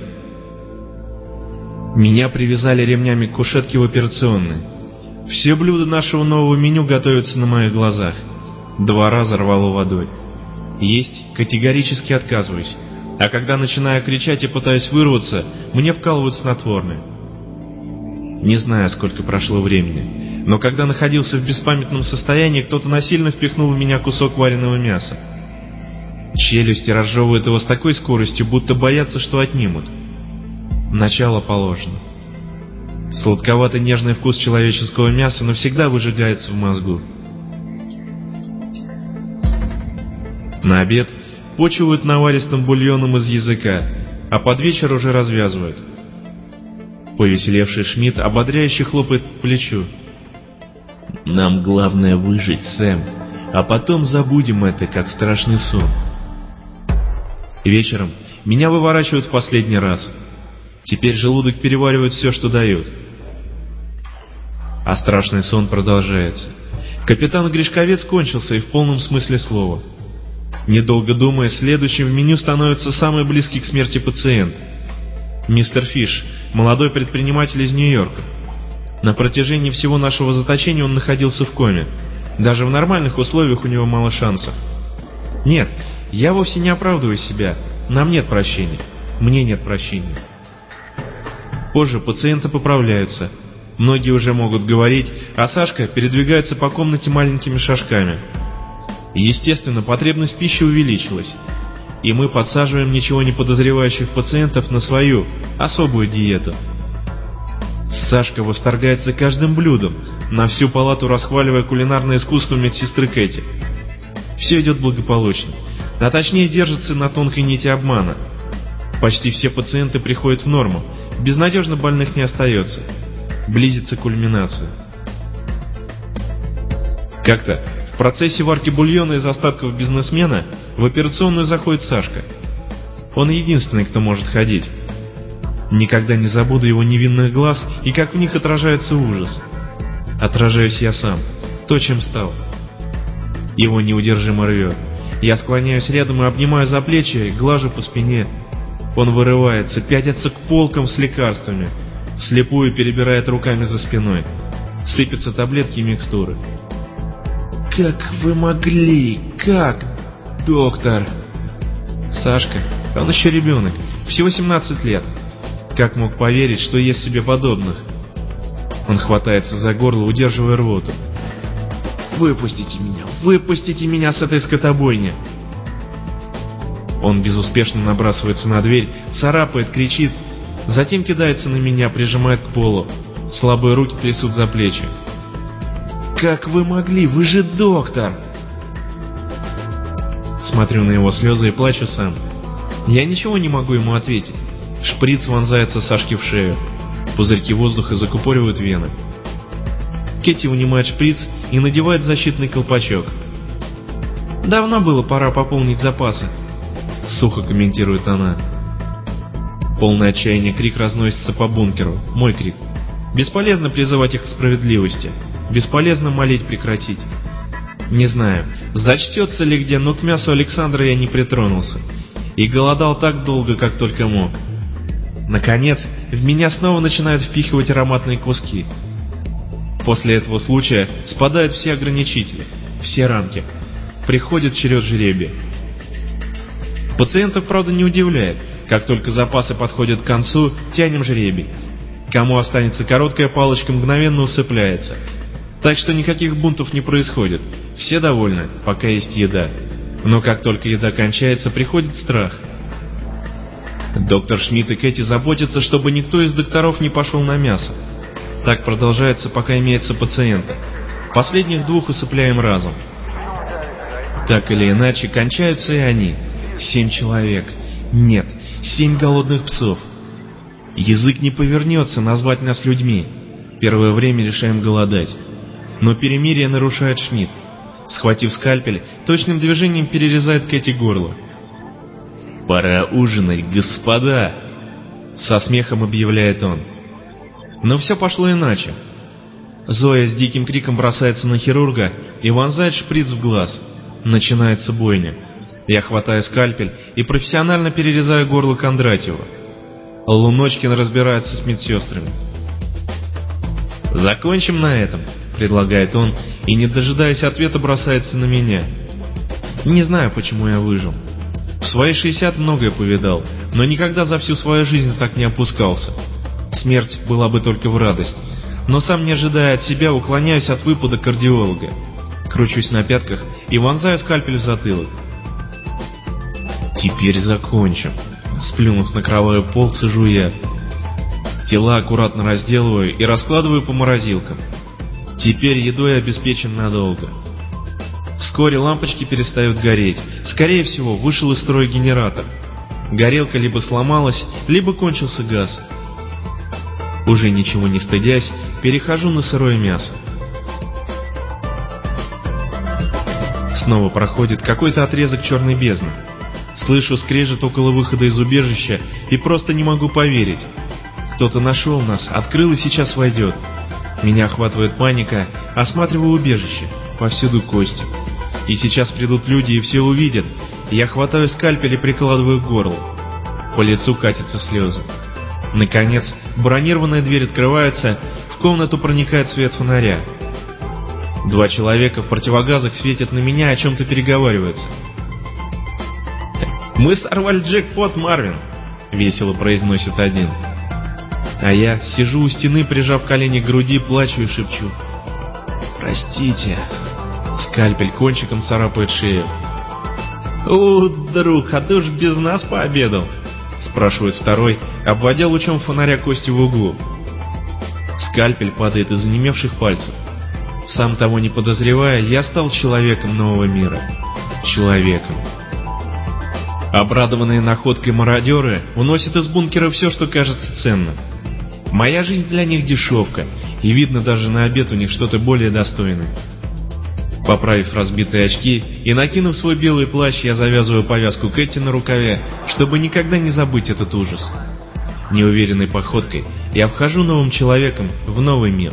Меня привязали ремнями к кушетке в операционной. Все блюда нашего нового меню готовятся на моих глазах. Два раза рвало водой. Есть категорически отказываюсь. А когда начинаю кричать и пытаюсь вырваться, мне вкалывают снотворное. Не знаю, сколько прошло времени, но когда находился в беспамятном состоянии, кто-то насильно впихнул в меня кусок вареного мяса. Челюсти разжевывают его с такой скоростью, будто боятся, что отнимут. Начало положено. Сладковатый нежный вкус человеческого мяса навсегда выжигается в мозгу. На обед почивают наваристым бульоном из языка, а под вечер уже развязывают. Повеселевший Шмидт ободряюще хлопает по плечу. «Нам главное выжить, Сэм, а потом забудем это, как страшный сон». Вечером меня выворачивают в последний раз. Теперь желудок переваривает все, что дают. А страшный сон продолжается. Капитан Гришковец кончился и в полном смысле слова. Недолго думая, следующим в меню становится самый близкий к смерти пациент. Мистер Фиш, молодой предприниматель из Нью-Йорка. На протяжении всего нашего заточения он находился в коме. Даже в нормальных условиях у него мало шансов. Нет, я вовсе не оправдываю себя. Нам нет прощения. Мне нет прощения. Позже пациенты поправляются. Многие уже могут говорить, а Сашка передвигается по комнате маленькими шажками. Естественно, потребность в пище увеличилась, и мы подсаживаем ничего не подозревающих пациентов на свою, особую диету. Сашка восторгается каждым блюдом, на всю палату расхваливая кулинарное искусство медсестры Кэти. Все идет благополучно. а точнее держится на тонкой нити обмана. Почти все пациенты приходят в норму, безнадежно больных не остается. Близится кульминация. Как-то в процессе варки бульона из остатков бизнесмена в операционную заходит Сашка. Он единственный, кто может ходить. Никогда не забуду его невинных глаз и как в них отражается ужас. Отражаюсь я сам, то, чем стал. Его неудержимо рвет. Я склоняюсь рядом и обнимаю за плечи, глажу по спине. Он вырывается, пятится к полкам с лекарствами, вслепую перебирает руками за спиной. Сыпятся таблетки и микстуры. «Как вы могли? Как, доктор?» Сашка, он еще ребенок, всего семнадцать лет. Как мог поверить, что ест себе подобных? Он хватается за горло, удерживая рвоту. «Выпустите меня! Выпустите меня с этой скотобойни!» Он безуспешно набрасывается на дверь, царапает, кричит, затем кидается на меня, прижимает к полу. Слабые руки трясут за плечи. «Как вы могли? Вы же доктор!» Смотрю на его слезы и плачу сам. Я ничего не могу ему ответить. Шприц вонзается Сашке в шею. Пузырьки воздуха закупоривают вены. Кэти унимает шприц и надевает защитный колпачок. «Давно было пора пополнить запасы», — сухо комментирует она. Полное отчаяние крик разносится по бункеру. Мой крик. Бесполезно призывать их к справедливости. Бесполезно молить прекратить. Не знаю, зачтется ли где, но к мясу Александра я не притронулся. И голодал так долго, как только мог. Наконец, в меня снова начинают впихивать ароматные куски. После этого случая спадают все ограничители, все рамки. Приходит черед жребия. Пациентов, правда, не удивляет. Как только запасы подходят к концу, тянем жребий. Кому останется короткая палочка, мгновенно усыпляется. Так что никаких бунтов не происходит. Все довольны, пока есть еда. Но как только еда кончается, приходит страх. Доктор Шмидт и Кэти заботятся, чтобы никто из докторов не пошел на мясо. Так продолжается, пока имеется пациенты. Последних двух усыпляем разом. Так или иначе, кончаются и они. Семь человек. Нет, семь голодных псов. Язык не повернется назвать нас людьми. Первое время решаем голодать. Но перемирие нарушает Шмидт. Схватив скальпель, точным движением перерезает Кэти горло. «Пора ужинать, господа!» Со смехом объявляет он. Но все пошло иначе. Зоя с диким криком бросается на хирурга и вонзает шприц в глаз. Начинается бойня. Я хватаю скальпель и профессионально перерезаю горло Кондратьева. Луночкин разбирается с медсестрами. «Закончим на этом», — предлагает он, и, не дожидаясь ответа, бросается на меня. Не знаю, почему я выжил. В свои шестьдесят многое повидал, но никогда за всю свою жизнь так не опускался. Смерть была бы только в радость, но сам, не ожидая от себя, уклоняюсь от выпада кардиолога. Кручусь на пятках и вонзаю скальпель в затылок. «Теперь закончим», — сплюнув на кровавый пол, цежу я. Тела аккуратно разделываю и раскладываю по морозилкам. Теперь едой обеспечен надолго. Вскоре лампочки перестают гореть. Скорее всего, вышел из строя генератор. Горелка либо сломалась, либо кончился газ. Уже ничего не стыдясь, перехожу на сырое мясо. Снова проходит какой-то отрезок черной бездны. Слышу скрежет около выхода из убежища и просто не могу поверить. Кто-то нашел нас, открыл и сейчас войдет. Меня охватывает паника, осматриваю убежище, повсюду кости. И сейчас придут люди и все увидят. Я хватаю скальпель и прикладываю к горлу. По лицу катятся слезы. Наконец, бронированная дверь открывается, в комнату проникает свет фонаря. Два человека в противогазах светят на меня, о чем-то переговариваются. «Мы сорвали джекпот, Марвин!» — весело произносит один. А я сижу у стены, прижав колени к груди, плачу и шепчу: «Простите». Скальпель кончиком царапает шею. «О, друг, а ты уж без нас пообедал?» — спрашивает второй, обводя лучом фонаря кости в углу. Скальпель падает из онемевших пальцев. Сам того не подозревая, я стал человеком нового мира. Человеком. Обрадованные находкой мародеры уносят из бункера все, что кажется ценным. Моя жизнь для них дешевка, и видно даже на обед у них что-то более достойное. Поправив разбитые очки и накинув свой белый плащ, я завязываю повязку Кэти на рукаве, чтобы никогда не забыть этот ужас. Неуверенной походкой я вхожу новым человеком в новый мир.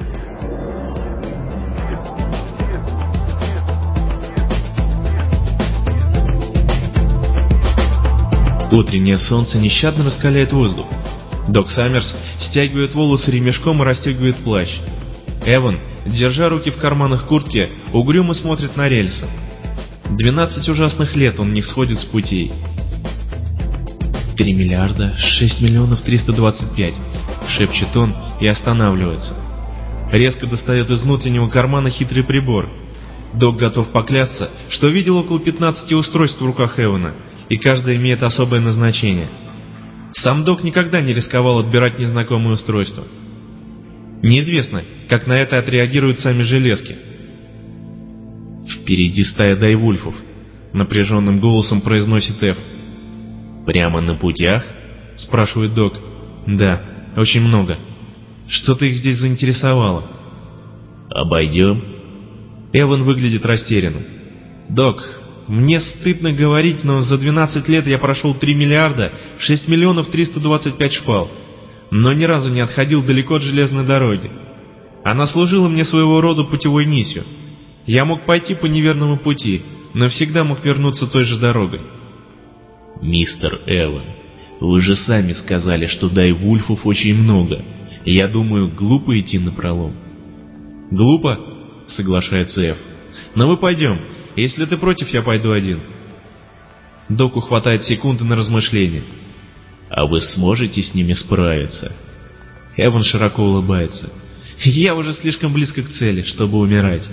Утреннее солнце нещадно раскаляет воздух. Док Саммерс стягивает волосы ремешком и расстегивает плащ. Эван, держа руки в карманах куртки, угрюмо смотрит на рельсы. Двенадцать ужасных лет он не сходит с путей. «Три миллиарда шесть миллионов триста двадцать пять», — шепчет он и останавливается. Резко достает из внутреннего кармана хитрый прибор. Док готов поклясться, что видел около пятнадцати устройств в руках Эвана, и каждое имеет особое назначение. Сам Док никогда не рисковал отбирать незнакомые устройства. Неизвестно, как на это отреагируют сами железки. «Впереди стая дайвульфов», — напряженным голосом произносит Эв. «Прямо на путях?» — спрашивает Док. «Да, очень много. Что-то их здесь заинтересовало». «Обойдем?» Эван выглядит растерянным. «Док, мне стыдно говорить, но за двенадцать лет я прошел три миллиарда шесть миллионов триста двадцать пять шпал, но ни разу не отходил далеко от железной дороги. Она служила мне своего рода путевой нитью. Я мог пойти по неверному пути, но всегда мог вернуться той же дорогой». «Мистер Эван, вы же сами сказали, что дайвульфов очень много. Я думаю, глупо идти напролом». «Глупо?» — соглашается Эв. «Но мы пойдем. Если ты против, я пойду один». Доку хватает секунды на размышление. «А вы сможете с ними справиться?» Эван широко улыбается. «Я уже слишком близко к цели, чтобы умирать».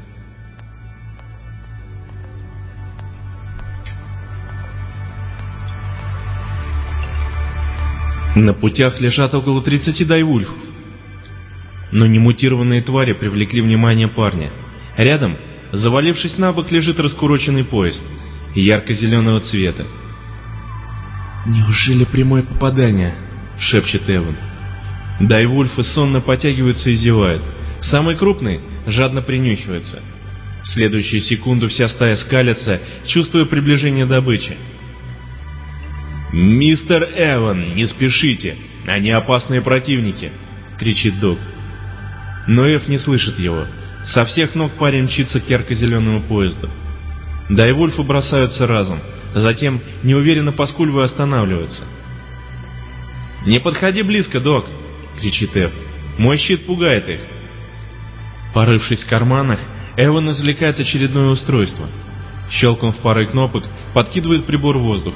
На путях лежат около тридцати дайвульфов. Но немутированные твари привлекли внимание парня. Рядом, завалившись на бок, лежит раскуроченный поезд, ярко-зеленого цвета. «Неужели прямое попадание?» — шепчет Эван. Дайвульфы сонно потягиваются и зевают. Самый крупный жадно принюхивается. В следующую секунду вся стая скалится, чувствуя приближение добычи. «Мистер Эван, не спешите! Они опасные противники!» — кричит Док. Но Эв не слышит его. Со всех ног парень мчится к ярко-зеленому поезду. Дайвульфы бросаются разом, затем, неуверенно поскуливая, останавливаются. «Не подходи близко, Док!» — кричит Эв. «Мой щит пугает их!» Порывшись в карманах, Эван извлекает очередное устройство. Щелкнув парой кнопок, подкидывает прибор в воздух.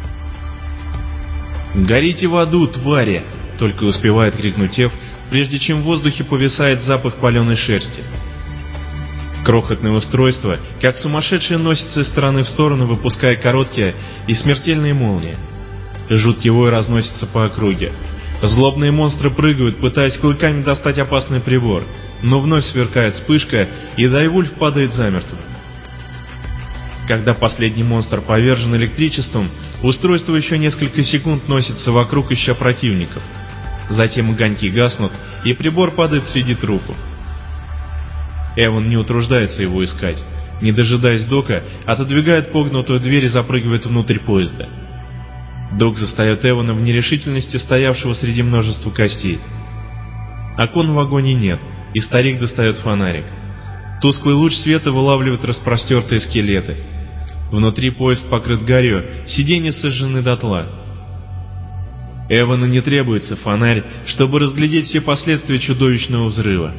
«Горите в аду, твари!» — только успевает крикнуть Эв, прежде чем в воздухе повисает запах паленой шерсти. Крохотное устройство, как сумасшедшее, носится из стороны в сторону, выпуская короткие и смертельные молнии. Жуткий вой разносится по округе. Злобные монстры прыгают, пытаясь клыками достать опасный прибор, но вновь сверкает вспышка, и дайвульф падает замертво. Когда последний монстр повержен электричеством, устройство еще несколько секунд носится вокруг, ища противников. Затем огоньки гаснут, и прибор падает среди трупов. Эван не утруждается его искать. Не дожидаясь Дока, отодвигает погнутую дверь и запрыгивает внутрь поезда. Док застает Эвана в нерешительности, стоявшего среди множества костей. Окон в вагоне нет, и старик достает фонарик. Тусклый луч света вылавливает распростертые скелеты. Внутри поезд покрыт гарью, сиденья сожжены дотла. Эвану не требуется фонарь, чтобы разглядеть все последствия чудовищного взрыва.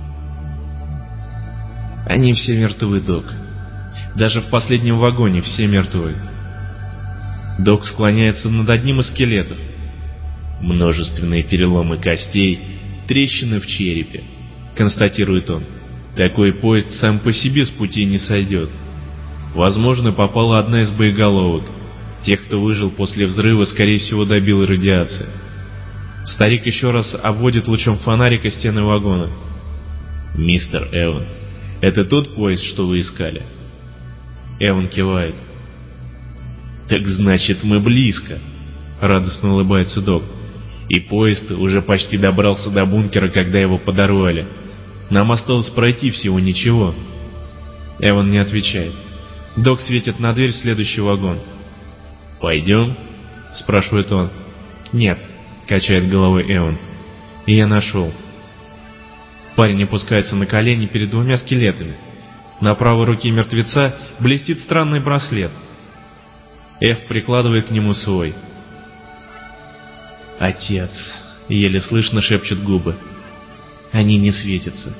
Они все мертвы, Док. Даже в последнем вагоне все мертвы. Док склоняется над одним из скелетов. Множественные переломы костей, трещины в черепе, констатирует он. Такой поезд сам по себе с пути не сойдет. Возможно, попала одна из боеголовок. Тех, кто выжил после взрыва, скорее всего, добила радиация. Старик еще раз обводит лучом фонарика стены вагона. «Мистер Эван, это тот поезд, что вы искали?» Эван кивает. «Так значит, мы близко», — радостно улыбается док. «И поезд уже почти добрался до бункера, когда его подорвали. Нам осталось пройти всего ничего». Эван не отвечает. Док светит на дверь в следующий вагон. «Пойдем?» — спрашивает он. «Нет», — качает головой Эван. «И я нашел». Парень опускается на колени перед двумя скелетами. На правой руке мертвеца блестит странный браслет. Эв прикладывает к нему свой. «Отец», — еле слышно шепчут губы. «Они не светятся».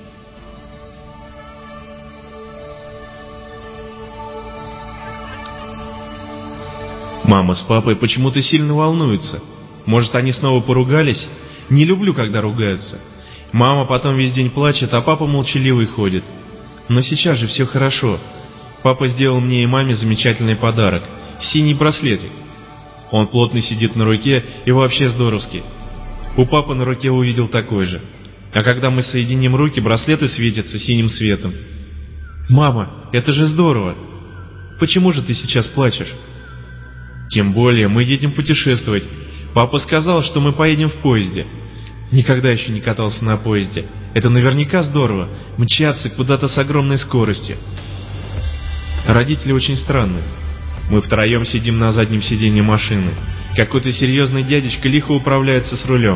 Мама с папой почему-то сильно волнуются. Может, они снова поругались? Не люблю, когда ругаются. Мама потом весь день плачет, а папа молчаливый ходит. Но сейчас же все хорошо. Папа сделал мне и маме замечательный подарок — синий браслетик. Он плотно сидит на руке и вообще здоровский. У папы на руке увидел такой же. А когда мы соединим руки, браслеты светятся синим светом. «Мама, это же здорово! Почему же ты сейчас плачешь?» «Тем более мы едем путешествовать. Папа сказал, что мы поедем в поезде. Никогда еще не катался на поезде. Это наверняка здорово — мчаться куда-то с огромной скоростью». Родители очень странные. Мы втроем сидим на заднем сиденье машины. Какой-то серьезный дядечка лихо управляется с рулем.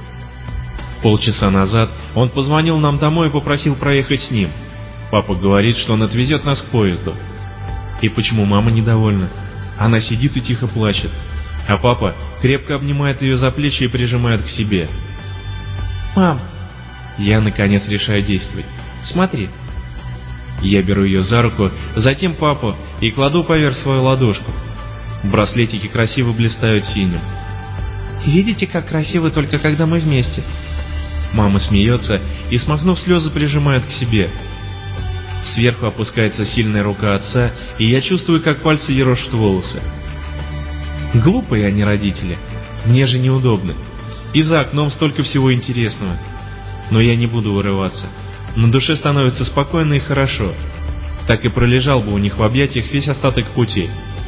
Полчаса назад он позвонил нам домой и попросил проехать с ним. Папа говорит, что он отвезет нас к поезду. И почему мама недовольна? Она сидит и тихо плачет, а папа крепко обнимает ее за плечи и прижимает к себе. «Мам!» Я, наконец, решаю действовать. «Смотри!» Я беру ее за руку, затем папу, и кладу поверх свою ладошку. Браслетики красиво блистают синим. «Видите, как красиво только когда мы вместе?» Мама смеется и, смахнув слезы, прижимает к себе. Сверху опускается сильная рука отца, и я чувствую, как пальцы ерошат волосы. Глупые они родители, мне же неудобно. И за окном столько всего интересного. Но я не буду вырываться. На душе становится спокойно и хорошо. Так и пролежал бы у них в объятиях весь остаток пути.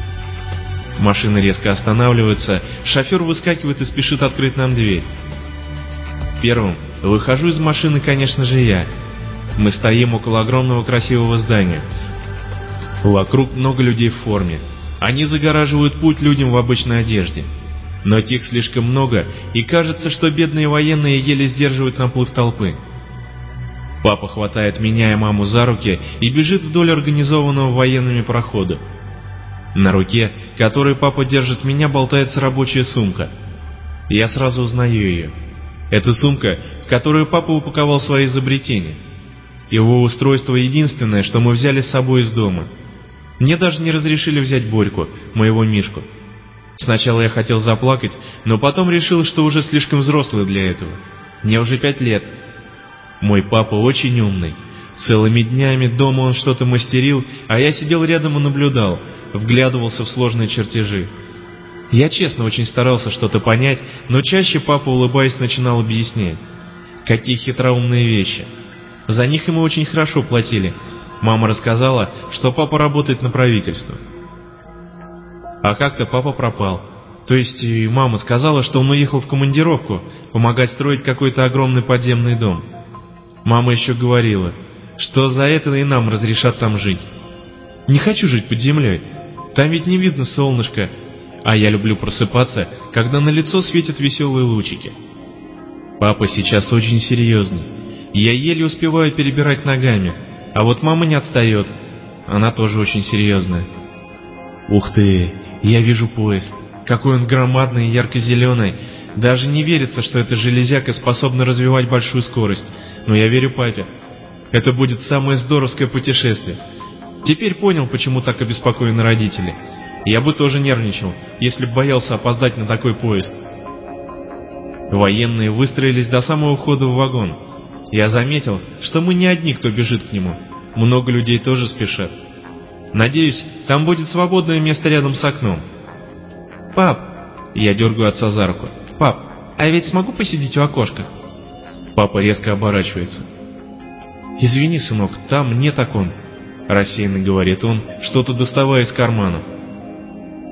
Машина резко останавливается, шофер выскакивает и спешит открыть нам дверь. Первым выхожу из машины, конечно же, я. Мы стоим около огромного красивого здания. Вокруг много людей в форме. Они загораживают путь людям в обычной одежде. Но тех слишком много, и кажется, что бедные военные еле сдерживают наплыв толпы. Папа хватает меня и маму за руки и бежит вдоль организованного военными прохода. На руке, которой папа держит меня, болтается рабочая сумка. Я сразу узнаю ее. Это сумка, в которую папа упаковал свои изобретения. Его устройство единственное, что мы взяли с собой из дома. Мне даже не разрешили взять Борьку, моего Мишку. Сначала я хотел заплакать, но потом решил, что уже слишком взрослый для этого. Мне уже пять лет. Мой папа очень умный. Целыми днями дома он что-то мастерил, а я сидел рядом и наблюдал, вглядывался в сложные чертежи. Я честно очень старался что-то понять, но чаще папа, улыбаясь, начинал объяснять. Какие хитроумные вещи. За них ему очень хорошо платили. Мама рассказала, что папа работает на правительство. А как-то папа пропал. То есть и мама сказала, что он уехал в командировку, помогать строить какой-то огромный подземный дом. Мама еще говорила, что за это и нам разрешат там жить. Не хочу жить под землей. Там ведь не видно солнышка. А я люблю просыпаться, когда на лицо светят веселые лучики. Папа сейчас очень серьезный. Я еле успеваю перебирать ногами, а вот мама не отстает. Она тоже очень серьезная. Ух ты, я вижу поезд. Какой он громадный и ярко-зеленый. Даже не верится, что эта железяка способна развивать большую скорость. Но я верю папе. Это будет самое здоровское путешествие. Теперь понял, почему так обеспокоены родители. Я бы тоже нервничал, если бы боялся опоздать на такой поезд. Военные выстроились до самого входа в вагон. Я заметил, что мы не одни, кто бежит к нему. Много людей тоже спешат. Надеюсь, там будет свободное место рядом с окном. «Пап!» Я дергаю отца за руку. «Пап, а я ведь смогу посидеть у окошка?» Папа резко оборачивается. «Извини, сынок, там нет окон», — рассеянно говорит он, что-то доставая из кармана.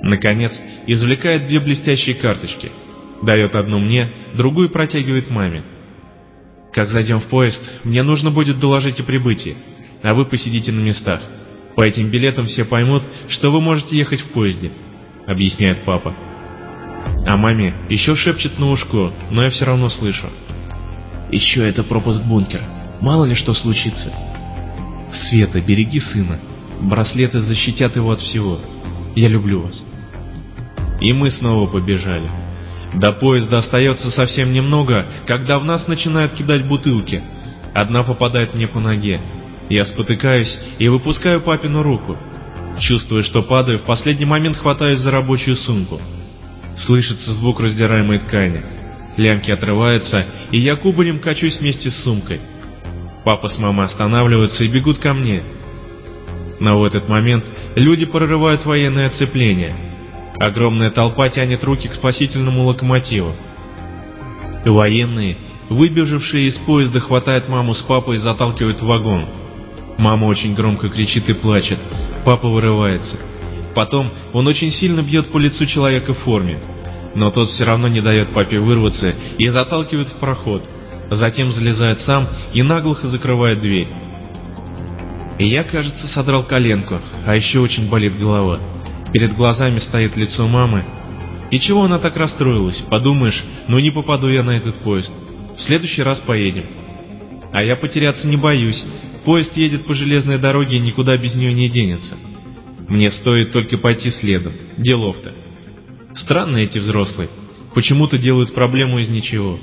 Наконец, извлекает две блестящие карточки. Дает одну мне, другую протягивает маме. «Как зайдем в поезд, мне нужно будет доложить о прибытии, а вы посидите на местах. По этим билетам все поймут, что вы можете ехать в поезде», — объясняет папа. А маме еще шепчет на ушко, но я все равно слышу. «Еще это пропуск-бункер. Мало ли что случится». «Света, береги сына. Браслеты защитят его от всего. Я люблю вас». И мы снова побежали. До поезда остается совсем немного, когда в нас начинают кидать бутылки. Одна попадает мне по ноге. Я спотыкаюсь и выпускаю папину руку. Чувствуя, что падаю, в последний момент хватаюсь за рабочую сумку. Слышится звук раздираемой ткани. Лямки отрываются, и я кубарем качусь вместе с сумкой. Папа с мамой останавливаются и бегут ко мне. Но в этот момент люди прорывают военное оцепление. Огромная толпа тянет руки к спасительному локомотиву. Военные, выбежавшие из поезда, хватают маму с папой и заталкивают в вагон. Мама очень громко кричит и плачет. Папа вырывается. Потом он очень сильно бьет по лицу человека в форме. Но тот все равно не дает папе вырваться и заталкивает в проход. Затем залезает сам и наглухо закрывает дверь. И я, кажется, содрал коленку, а еще очень болит голова. Перед глазами стоит лицо мамы. И чего она так расстроилась? Подумаешь, ну не попаду я на этот поезд. В следующий раз поедем. А я потеряться не боюсь. Поезд едет по железной дороге и никуда без нее не денется. Мне стоит только пойти следом. Делов-то. Странные эти взрослые. Почему-то делают проблему из ничего.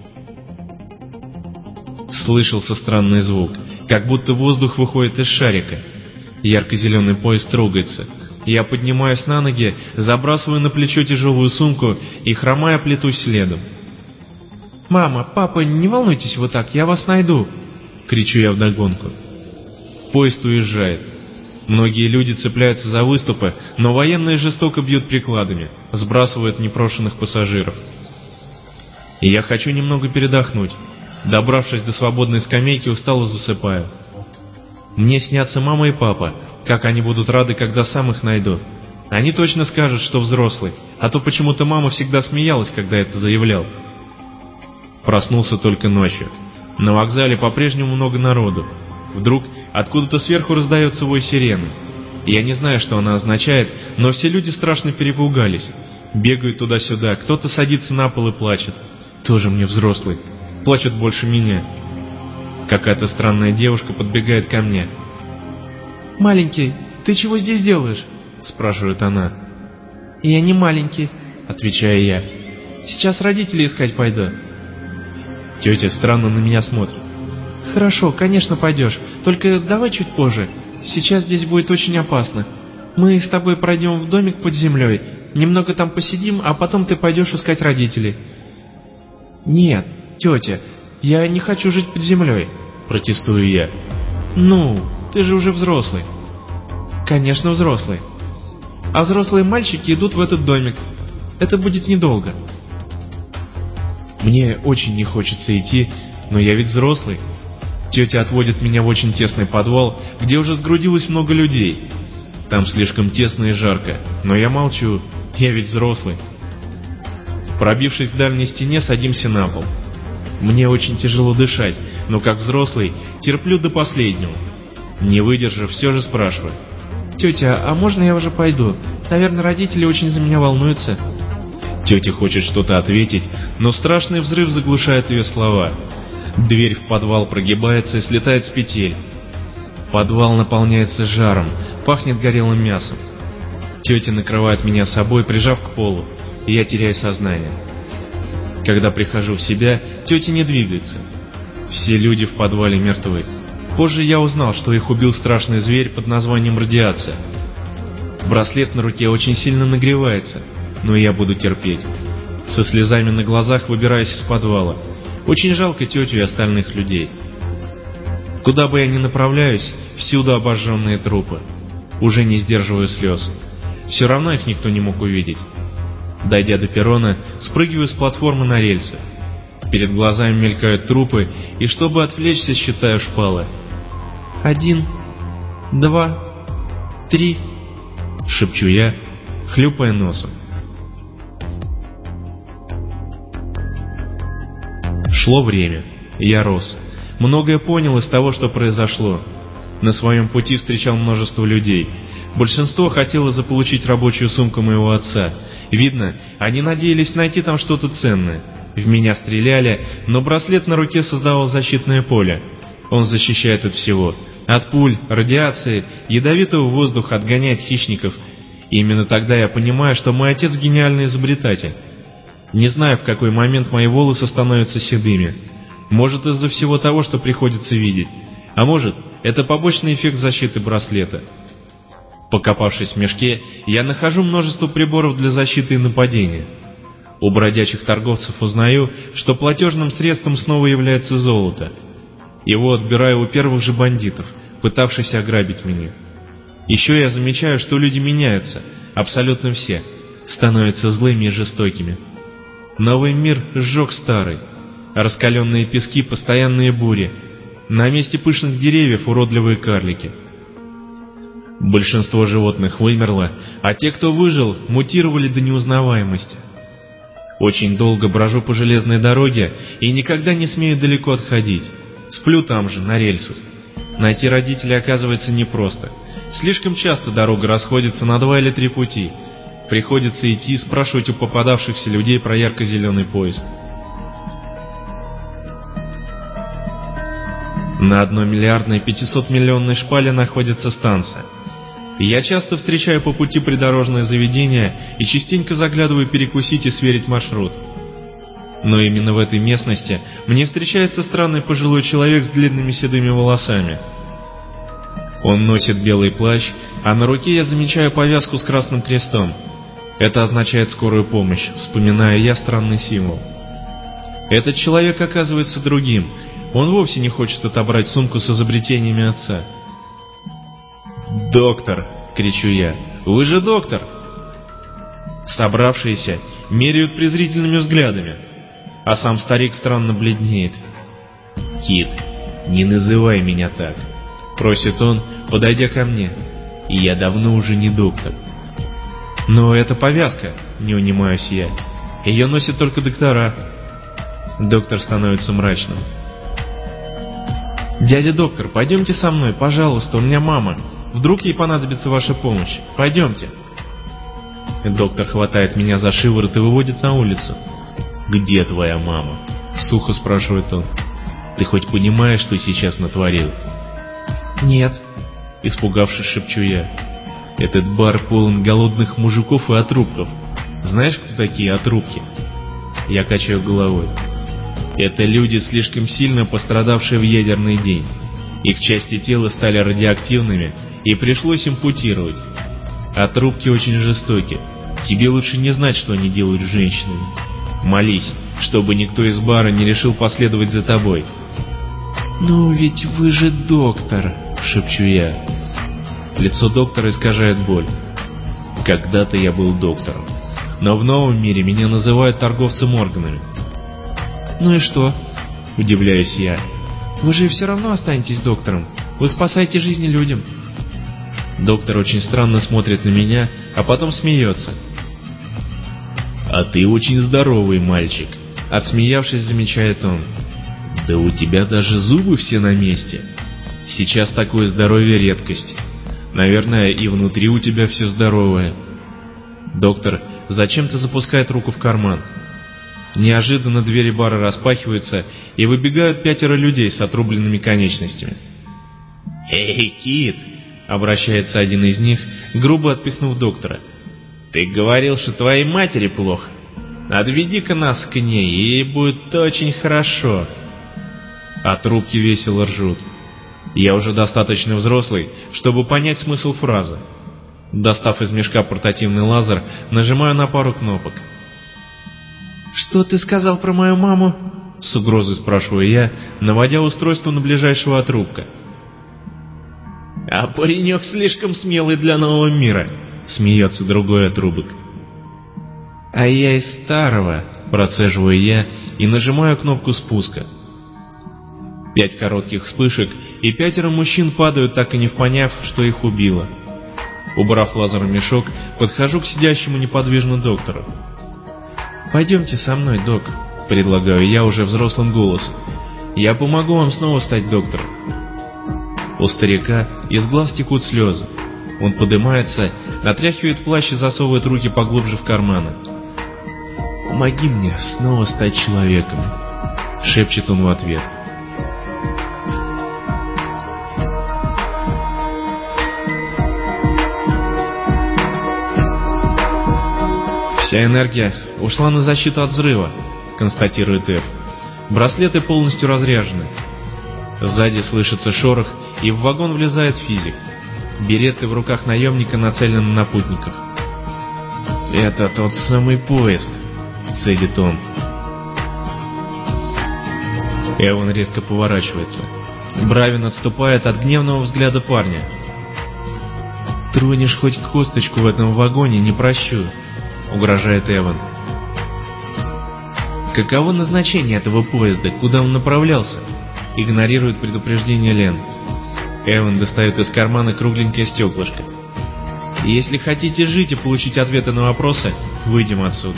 Слышался странный звук, как будто воздух выходит из шарика. Ярко-зеленый поезд трогается. Я поднимаюсь на ноги, забрасываю на плечо тяжелую сумку и, хромая, плетусь следом. «Мама, папа, не волнуйтесь вы так, я вас найду!» — кричу я вдогонку. Поезд уезжает. Многие люди цепляются за выступы, но военные жестоко бьют прикладами, сбрасывают непрошенных пассажиров. И я хочу немного передохнуть. Добравшись до свободной скамейки, устало засыпаю. Мне снятся мама и папа, как они будут рады, когда сам их найду. Они точно скажут, что взрослый, а то почему-то мама всегда смеялась, когда это заявлял. Проснулся только ночью. На вокзале по-прежнему много народу. Вдруг откуда-то сверху раздается вой сирены. Я не знаю, что она означает, но все люди страшно перепугались. Бегают туда-сюда, кто-то садится на пол и плачет. Тоже мне взрослый. Плачет больше меня. Какая-то странная девушка подбегает ко мне. «Маленький, ты чего здесь делаешь?» — спрашивает она. «Я не маленький», — отвечаю я. «Сейчас родителей искать пойду». Тетя странно на меня смотрит. «Хорошо, конечно пойдешь, только давай чуть позже. Сейчас здесь будет очень опасно. Мы с тобой пройдем в домик под землей, немного там посидим, а потом ты пойдешь искать родителей». «Нет, тетя, я не хочу жить под землей», — протестую я. «Ну, ты же уже взрослый». «Конечно, взрослый. А взрослые мальчики идут в этот домик. Это будет недолго». Мне очень не хочется идти, но я ведь взрослый. Тетя отводит меня в очень тесный подвал, где уже сгрудилось много людей. Там слишком тесно и жарко, но я молчу, я ведь взрослый. Пробившись к дальней стене, садимся на пол. Мне очень тяжело дышать, но как взрослый терплю до последнего. Не выдержав, все же спрашиваю. «Тетя, а можно я уже пойду? Наверное, родители очень за меня волнуются». Тетя хочет что-то ответить, но страшный взрыв заглушает ее слова. Дверь в подвал прогибается и слетает с петель. Подвал наполняется жаром, пахнет горелым мясом. Тетя накрывает меня собой, прижав к полу, и я теряю сознание. Когда прихожу в себя, тетя не двигается. Все люди в подвале мертвы. Позже я узнал, что их убил страшный зверь под названием радиация. Браслет на руке очень сильно нагревается, но я буду терпеть. Со слезами на глазах выбираюсь из подвала. Очень жалко тетю и остальных людей. Куда бы я ни направляюсь, всюду обожженные трупы. Уже не сдерживаю слез. Все равно их никто не мог увидеть. Дойдя до перрона, спрыгиваю с платформы на рельсы. Перед глазами мелькают трупы, и чтобы отвлечься, считаю шпалы. «Один, два, три», — шепчу я, хлюпая носом. Шло время. Я рос. Многое понял из того, что произошло. На своем пути встречал множество людей. Большинство хотело заполучить рабочую сумку моего отца. Видно, они надеялись найти там что-то ценное. В меня стреляли, но браслет на руке создавал защитное поле. Он защищает от всего. От пуль, радиации, ядовитого воздуха, отгоняет хищников. И именно тогда я понимаю, что мой отец гениальный изобретатель. Не знаю, в какой момент мои волосы становятся седыми. Может, из-за всего того, что приходится видеть. А может, это побочный эффект защиты браслета. Покопавшись в мешке, я нахожу множество приборов для защиты и нападения. У бродячих торговцев узнаю, что платежным средством снова является золото. Его отбираю у первых же бандитов, пытавшихся ограбить меня. Еще я замечаю, что люди меняются, абсолютно все, становятся злыми и жестокими. Новый мир сжег старый. Раскаленные пески, постоянные бури. На месте пышных деревьев уродливые карлики. Большинство животных вымерло, а те, кто выжил, мутировали до неузнаваемости. Очень долго брожу по железной дороге и никогда не смею далеко отходить. Сплю там же, на рельсах. Найти родителей оказывается непросто. Слишком часто дорога расходится на два или три пути. Приходится идти и спрашивать у попадавшихся людей про ярко-зеленый поезд. На одной миллиардной пятисотмиллионной шпале находится станция. Я часто встречаю по пути придорожное заведение и частенько заглядываю перекусить и сверить маршрут. Но именно в этой местности мне встречается странный пожилой человек с длинными седыми волосами. Он носит белый плащ, а на руке я замечаю повязку с красным крестом. Это означает скорую помощь, вспоминаю я странный символ. Этот человек оказывается другим. Он вовсе не хочет отобрать сумку с изобретениями отца. «Доктор!» — кричу я. «Вы же доктор!» Собравшиеся меряют презрительными взглядами, а сам старик странно бледнеет. «Кит, не называй меня так!» — просит он, подойдя ко мне. «И я давно уже не доктор». «Но это повязка!» — не унимаюсь я. «Ее носят только доктора». Доктор становится мрачным. «Дядя доктор, пойдемте со мной, пожалуйста, у меня мама. Вдруг ей понадобится ваша помощь. Пойдемте». Доктор хватает меня за шиворот и выводит на улицу. «Где твоя мама?» — сухо спрашивает он. «Ты хоть понимаешь, что сейчас натворил?» «Нет», — испугавшись, шепчу я. «Этот бар полон голодных мужиков и отрубков. Знаешь, кто такие отрубки?» Я качаю головой. «Это люди, слишком сильно пострадавшие в ядерный день. Их части тела стали радиоактивными, и пришлось ампутировать. Отрубки очень жестоки. Тебе лучше не знать, что они делают с женщинами. Молись, чтобы никто из бара не решил последовать за тобой». «Ну ведь вы же доктор», — шепчу я. Лицо доктора искажает боль. «Когда-то я был доктором, но в новом мире меня называют торговцем органами». «Ну и что?» — удивляюсь я. «Вы же все равно останетесь доктором. Вы спасаете жизни людям». Доктор очень странно смотрит на меня, а потом смеется. «А ты очень здоровый мальчик», — отсмеявшись, замечает он. «Да у тебя даже зубы все на месте. Сейчас такое здоровье редкость. Наверное, и внутри у тебя все здоровое». Доктор зачем-то запускает руку в карман. Неожиданно двери бара распахиваются, и выбегают пятеро людей с отрубленными конечностями. «Эй, Кит!» — обращается один из них, грубо отпихнув доктора. «Ты говорил, что твоей матери плохо. Отведи-ка нас к ней, и ей будет очень хорошо». А трубки весело ржут. Я уже достаточно взрослый, чтобы понять смысл фразы. Достав из мешка портативный лазер, нажимаю на пару кнопок. «Что ты сказал про мою маму?» — с угрозой спрашиваю я, наводя устройство на ближайшего отрубка. «А паренек слишком смелый для нового мира», — смеется другой отрубок. «А я из старого», — процеживаю я и нажимаю кнопку спуска. Пять коротких вспышек, и пятеро мужчин падают, так и не поняв, что их убило. Убрав лазерный мешок, подхожу к сидящему неподвижно доктору. «Пойдемте со мной, док», — предлагаю я уже взрослым голосом. «Я помогу вам снова стать доктором». У старика из глаз текут слезы. Он поднимается, натряхивает плащ и засовывает руки поглубже в карманы. «Помоги мне снова стать человеком», — шепчет он в ответ. «Вся энергия ушла на защиту от взрыва», — констатирует Эф. «Браслеты полностью разряжены». Сзади слышится шорох, и в вагон влезает физик. Береты в руках наемника нацелены на путников. «Это тот самый поезд», — цедит он. Эван резко поворачивается. Бравин отступает от гневного взгляда парня. «Тронешь хоть косточку в этом вагоне, не прощу», — угрожает Эван. «Каково назначение этого поезда? Куда он направлялся?» — игнорирует предупреждение Лен. Эван достает из кармана кругленькое стеклышко. «Если хотите жить и получить ответы на вопросы, выйдем отсюда».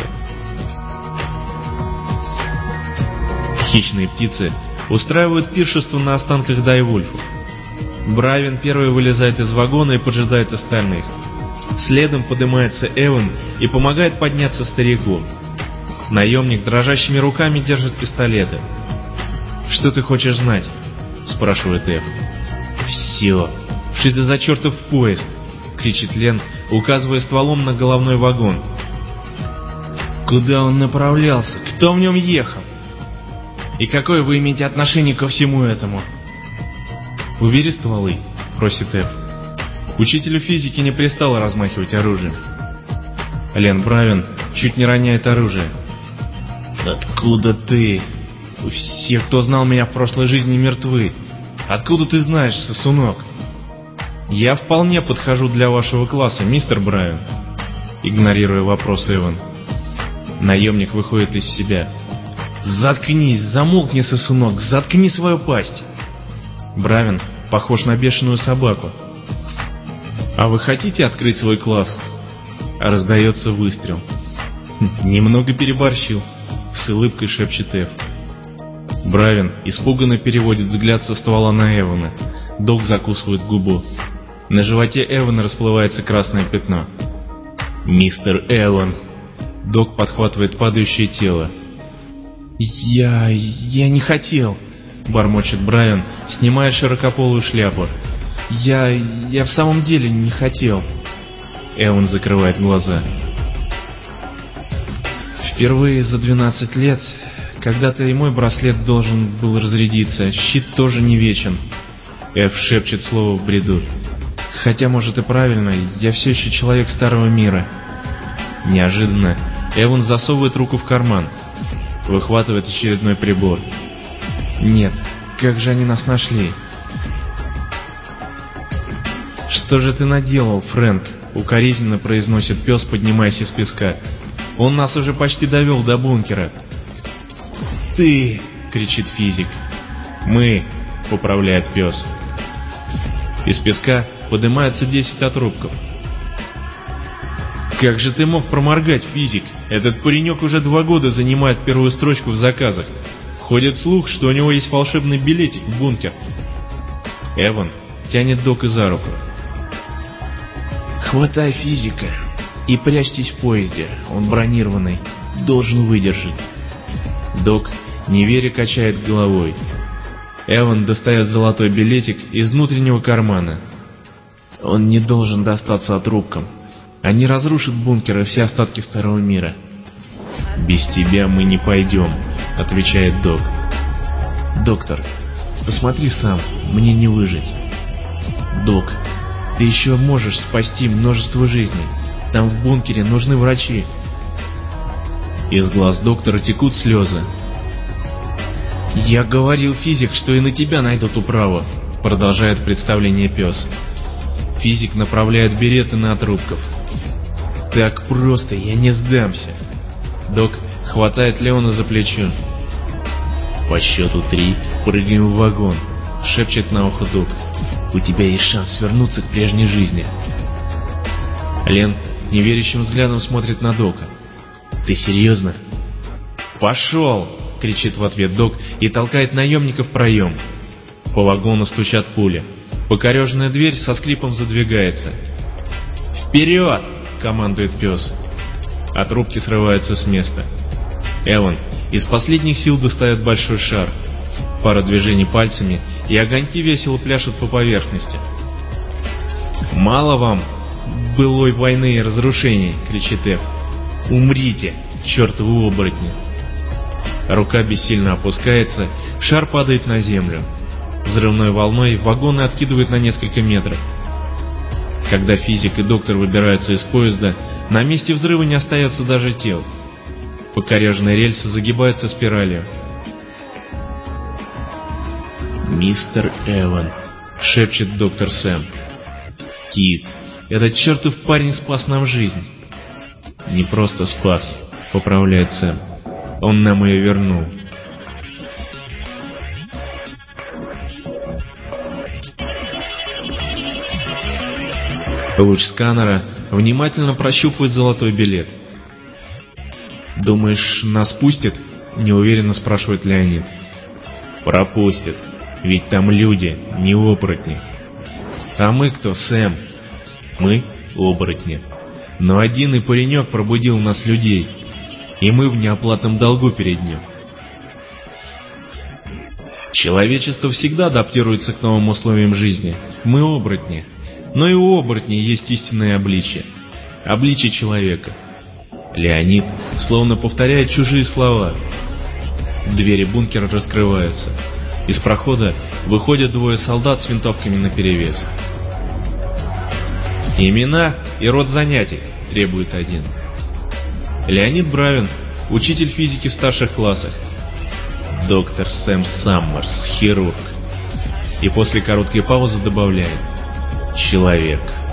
Хищные птицы устраивают пиршество на останках Дайвульфов. Бравин первый вылезает из вагона и поджидает остальных. Следом поднимается Эван и помогает подняться старику. Наемник дрожащими руками держит пистолеты. «Что ты хочешь знать?» — спрашивает Эв. «Все. Что это за чертов поезд?» — кричит Лен, указывая стволом на головной вагон. «Куда он направлялся? Кто в нем ехал? И какое вы имеете отношение ко всему этому?» «Убери стволы», — просит Эв. Учителю физики не пристало размахивать оружием. Лен Бравин чуть не роняет оружие. «Откуда ты? Все, кто знал меня в прошлой жизни, мертвы. Откуда ты знаешь, сосунок?» «Я вполне подхожу для вашего класса, мистер Бравин», — игнорируя вопрос Эван. Наемник выходит из себя. «Заткнись, замолкни, сосунок, заткни свою пасть!» Бравин похож на бешеную собаку. «А вы хотите открыть свой класс?» Раздается выстрел. «Немного переборщил», — с улыбкой шепчет Эв. Бравин испуганно переводит взгляд со ствола на Эвана. Док закусывает губу. На животе Эвана расплывается красное пятно. «Мистер Эван!» Док подхватывает падающее тело. «Я... я не хотел», — бормочет Бравин, снимая широкополую шляпу. «Я... я в самом деле не хотел». Эван закрывает глаза. «Впервые за двенадцать лет, когда-то и мой браслет должен был разрядиться, щит тоже не вечен». Эв шепчет слово в бреду. «Хотя, может, и правильно, я все еще человек старого мира». Неожиданно Эван засовывает руку в карман, выхватывает очередной прибор. «Нет, как же они нас нашли?» «Что же ты наделал, Фрэнк?» — укоризненно произносит пес, поднимаясь из песка. «Он нас уже почти довел до бункера». «Ты!» — кричит физик. «Мы!» — поправляет пес. Из песка поднимаются десять отрубков. «Как же ты мог проморгать, физик? Этот паренек уже два года занимает первую строчку в заказах. Ходит слух, что у него есть волшебный билетик в бункер». Эван тянет Дока за руку. «Хватай физика и прячьтесь в поезде, он бронированный, должен выдержать». Док, не веря, качает головой. Эван достает золотой билетик из внутреннего кармана. «Он не должен достаться отрубкам. Они разрушат бункер и все остатки старого мира». «Без тебя мы не пойдем», — отвечает Док. «Доктор, посмотри сам, мне не выжить». «Док, ты еще можешь спасти множество жизней. Там в бункере нужны врачи». Из глаз доктора текут слезы. «Я говорил, физик, что и на тебя найдут управу», — продолжает представление пес. Физик направляет береты на отрубков. «Так просто я не сдамся». Док хватает Леона за плечо. «По счету три прыгаем в вагон», — шепчет на ухо Док. «У тебя есть шанс вернуться к прежней жизни». Лен неверящим взглядом смотрит на Дока. «Ты серьезно?» «Пошел!» — кричит в ответ Док и толкает наемника в проем. По вагону стучат пули. Покореженная дверь со скрипом задвигается. «Вперед!» — командует пес. А трубки срываются с места. Эван из последних сил достает большой шар. Пара движений пальцами, и огоньки весело пляшут по поверхности. «Мало вам былой войны и разрушений!» — кричит Эв. «Умрите, чертовы оборотни!» Рука бессильно опускается, шар падает на землю. Взрывной волной вагоны откидывают на несколько метров. Когда физик и доктор выбираются из поезда, на месте взрыва не остается даже тел. Покореженные рельсы загибаются спиралью. «Мистер Эван», — шепчет доктор Сэм. «Кит, этот чертов парень спас нам жизнь». «Не просто спас», — поправляет Сэм. «Он нам ее вернул». Луч сканера внимательно прощупывает золотой билет. «Думаешь, нас пустят?» — неуверенно спрашивает Леонид. «Пропустят, ведь там люди, не оборотни». «А мы кто, Сэм?» «Мы — оборотни. Но один и паренек пробудил в нас людей, и мы в неоплатном долгу перед ним». «Человечество всегда адаптируется к новым условиям жизни. Мы оборотни. Но и у оборотней есть истинное обличие. Обличие человека». Леонид словно повторяет чужие слова. Двери бункера раскрываются. Из прохода выходят двое солдат с винтовками наперевес. «Имена и род занятий», — требует один. Леонид Бравин, учитель физики в старших классах. Доктор Сэм Саммерс, хирург. И после короткой паузы добавляет: «Человек».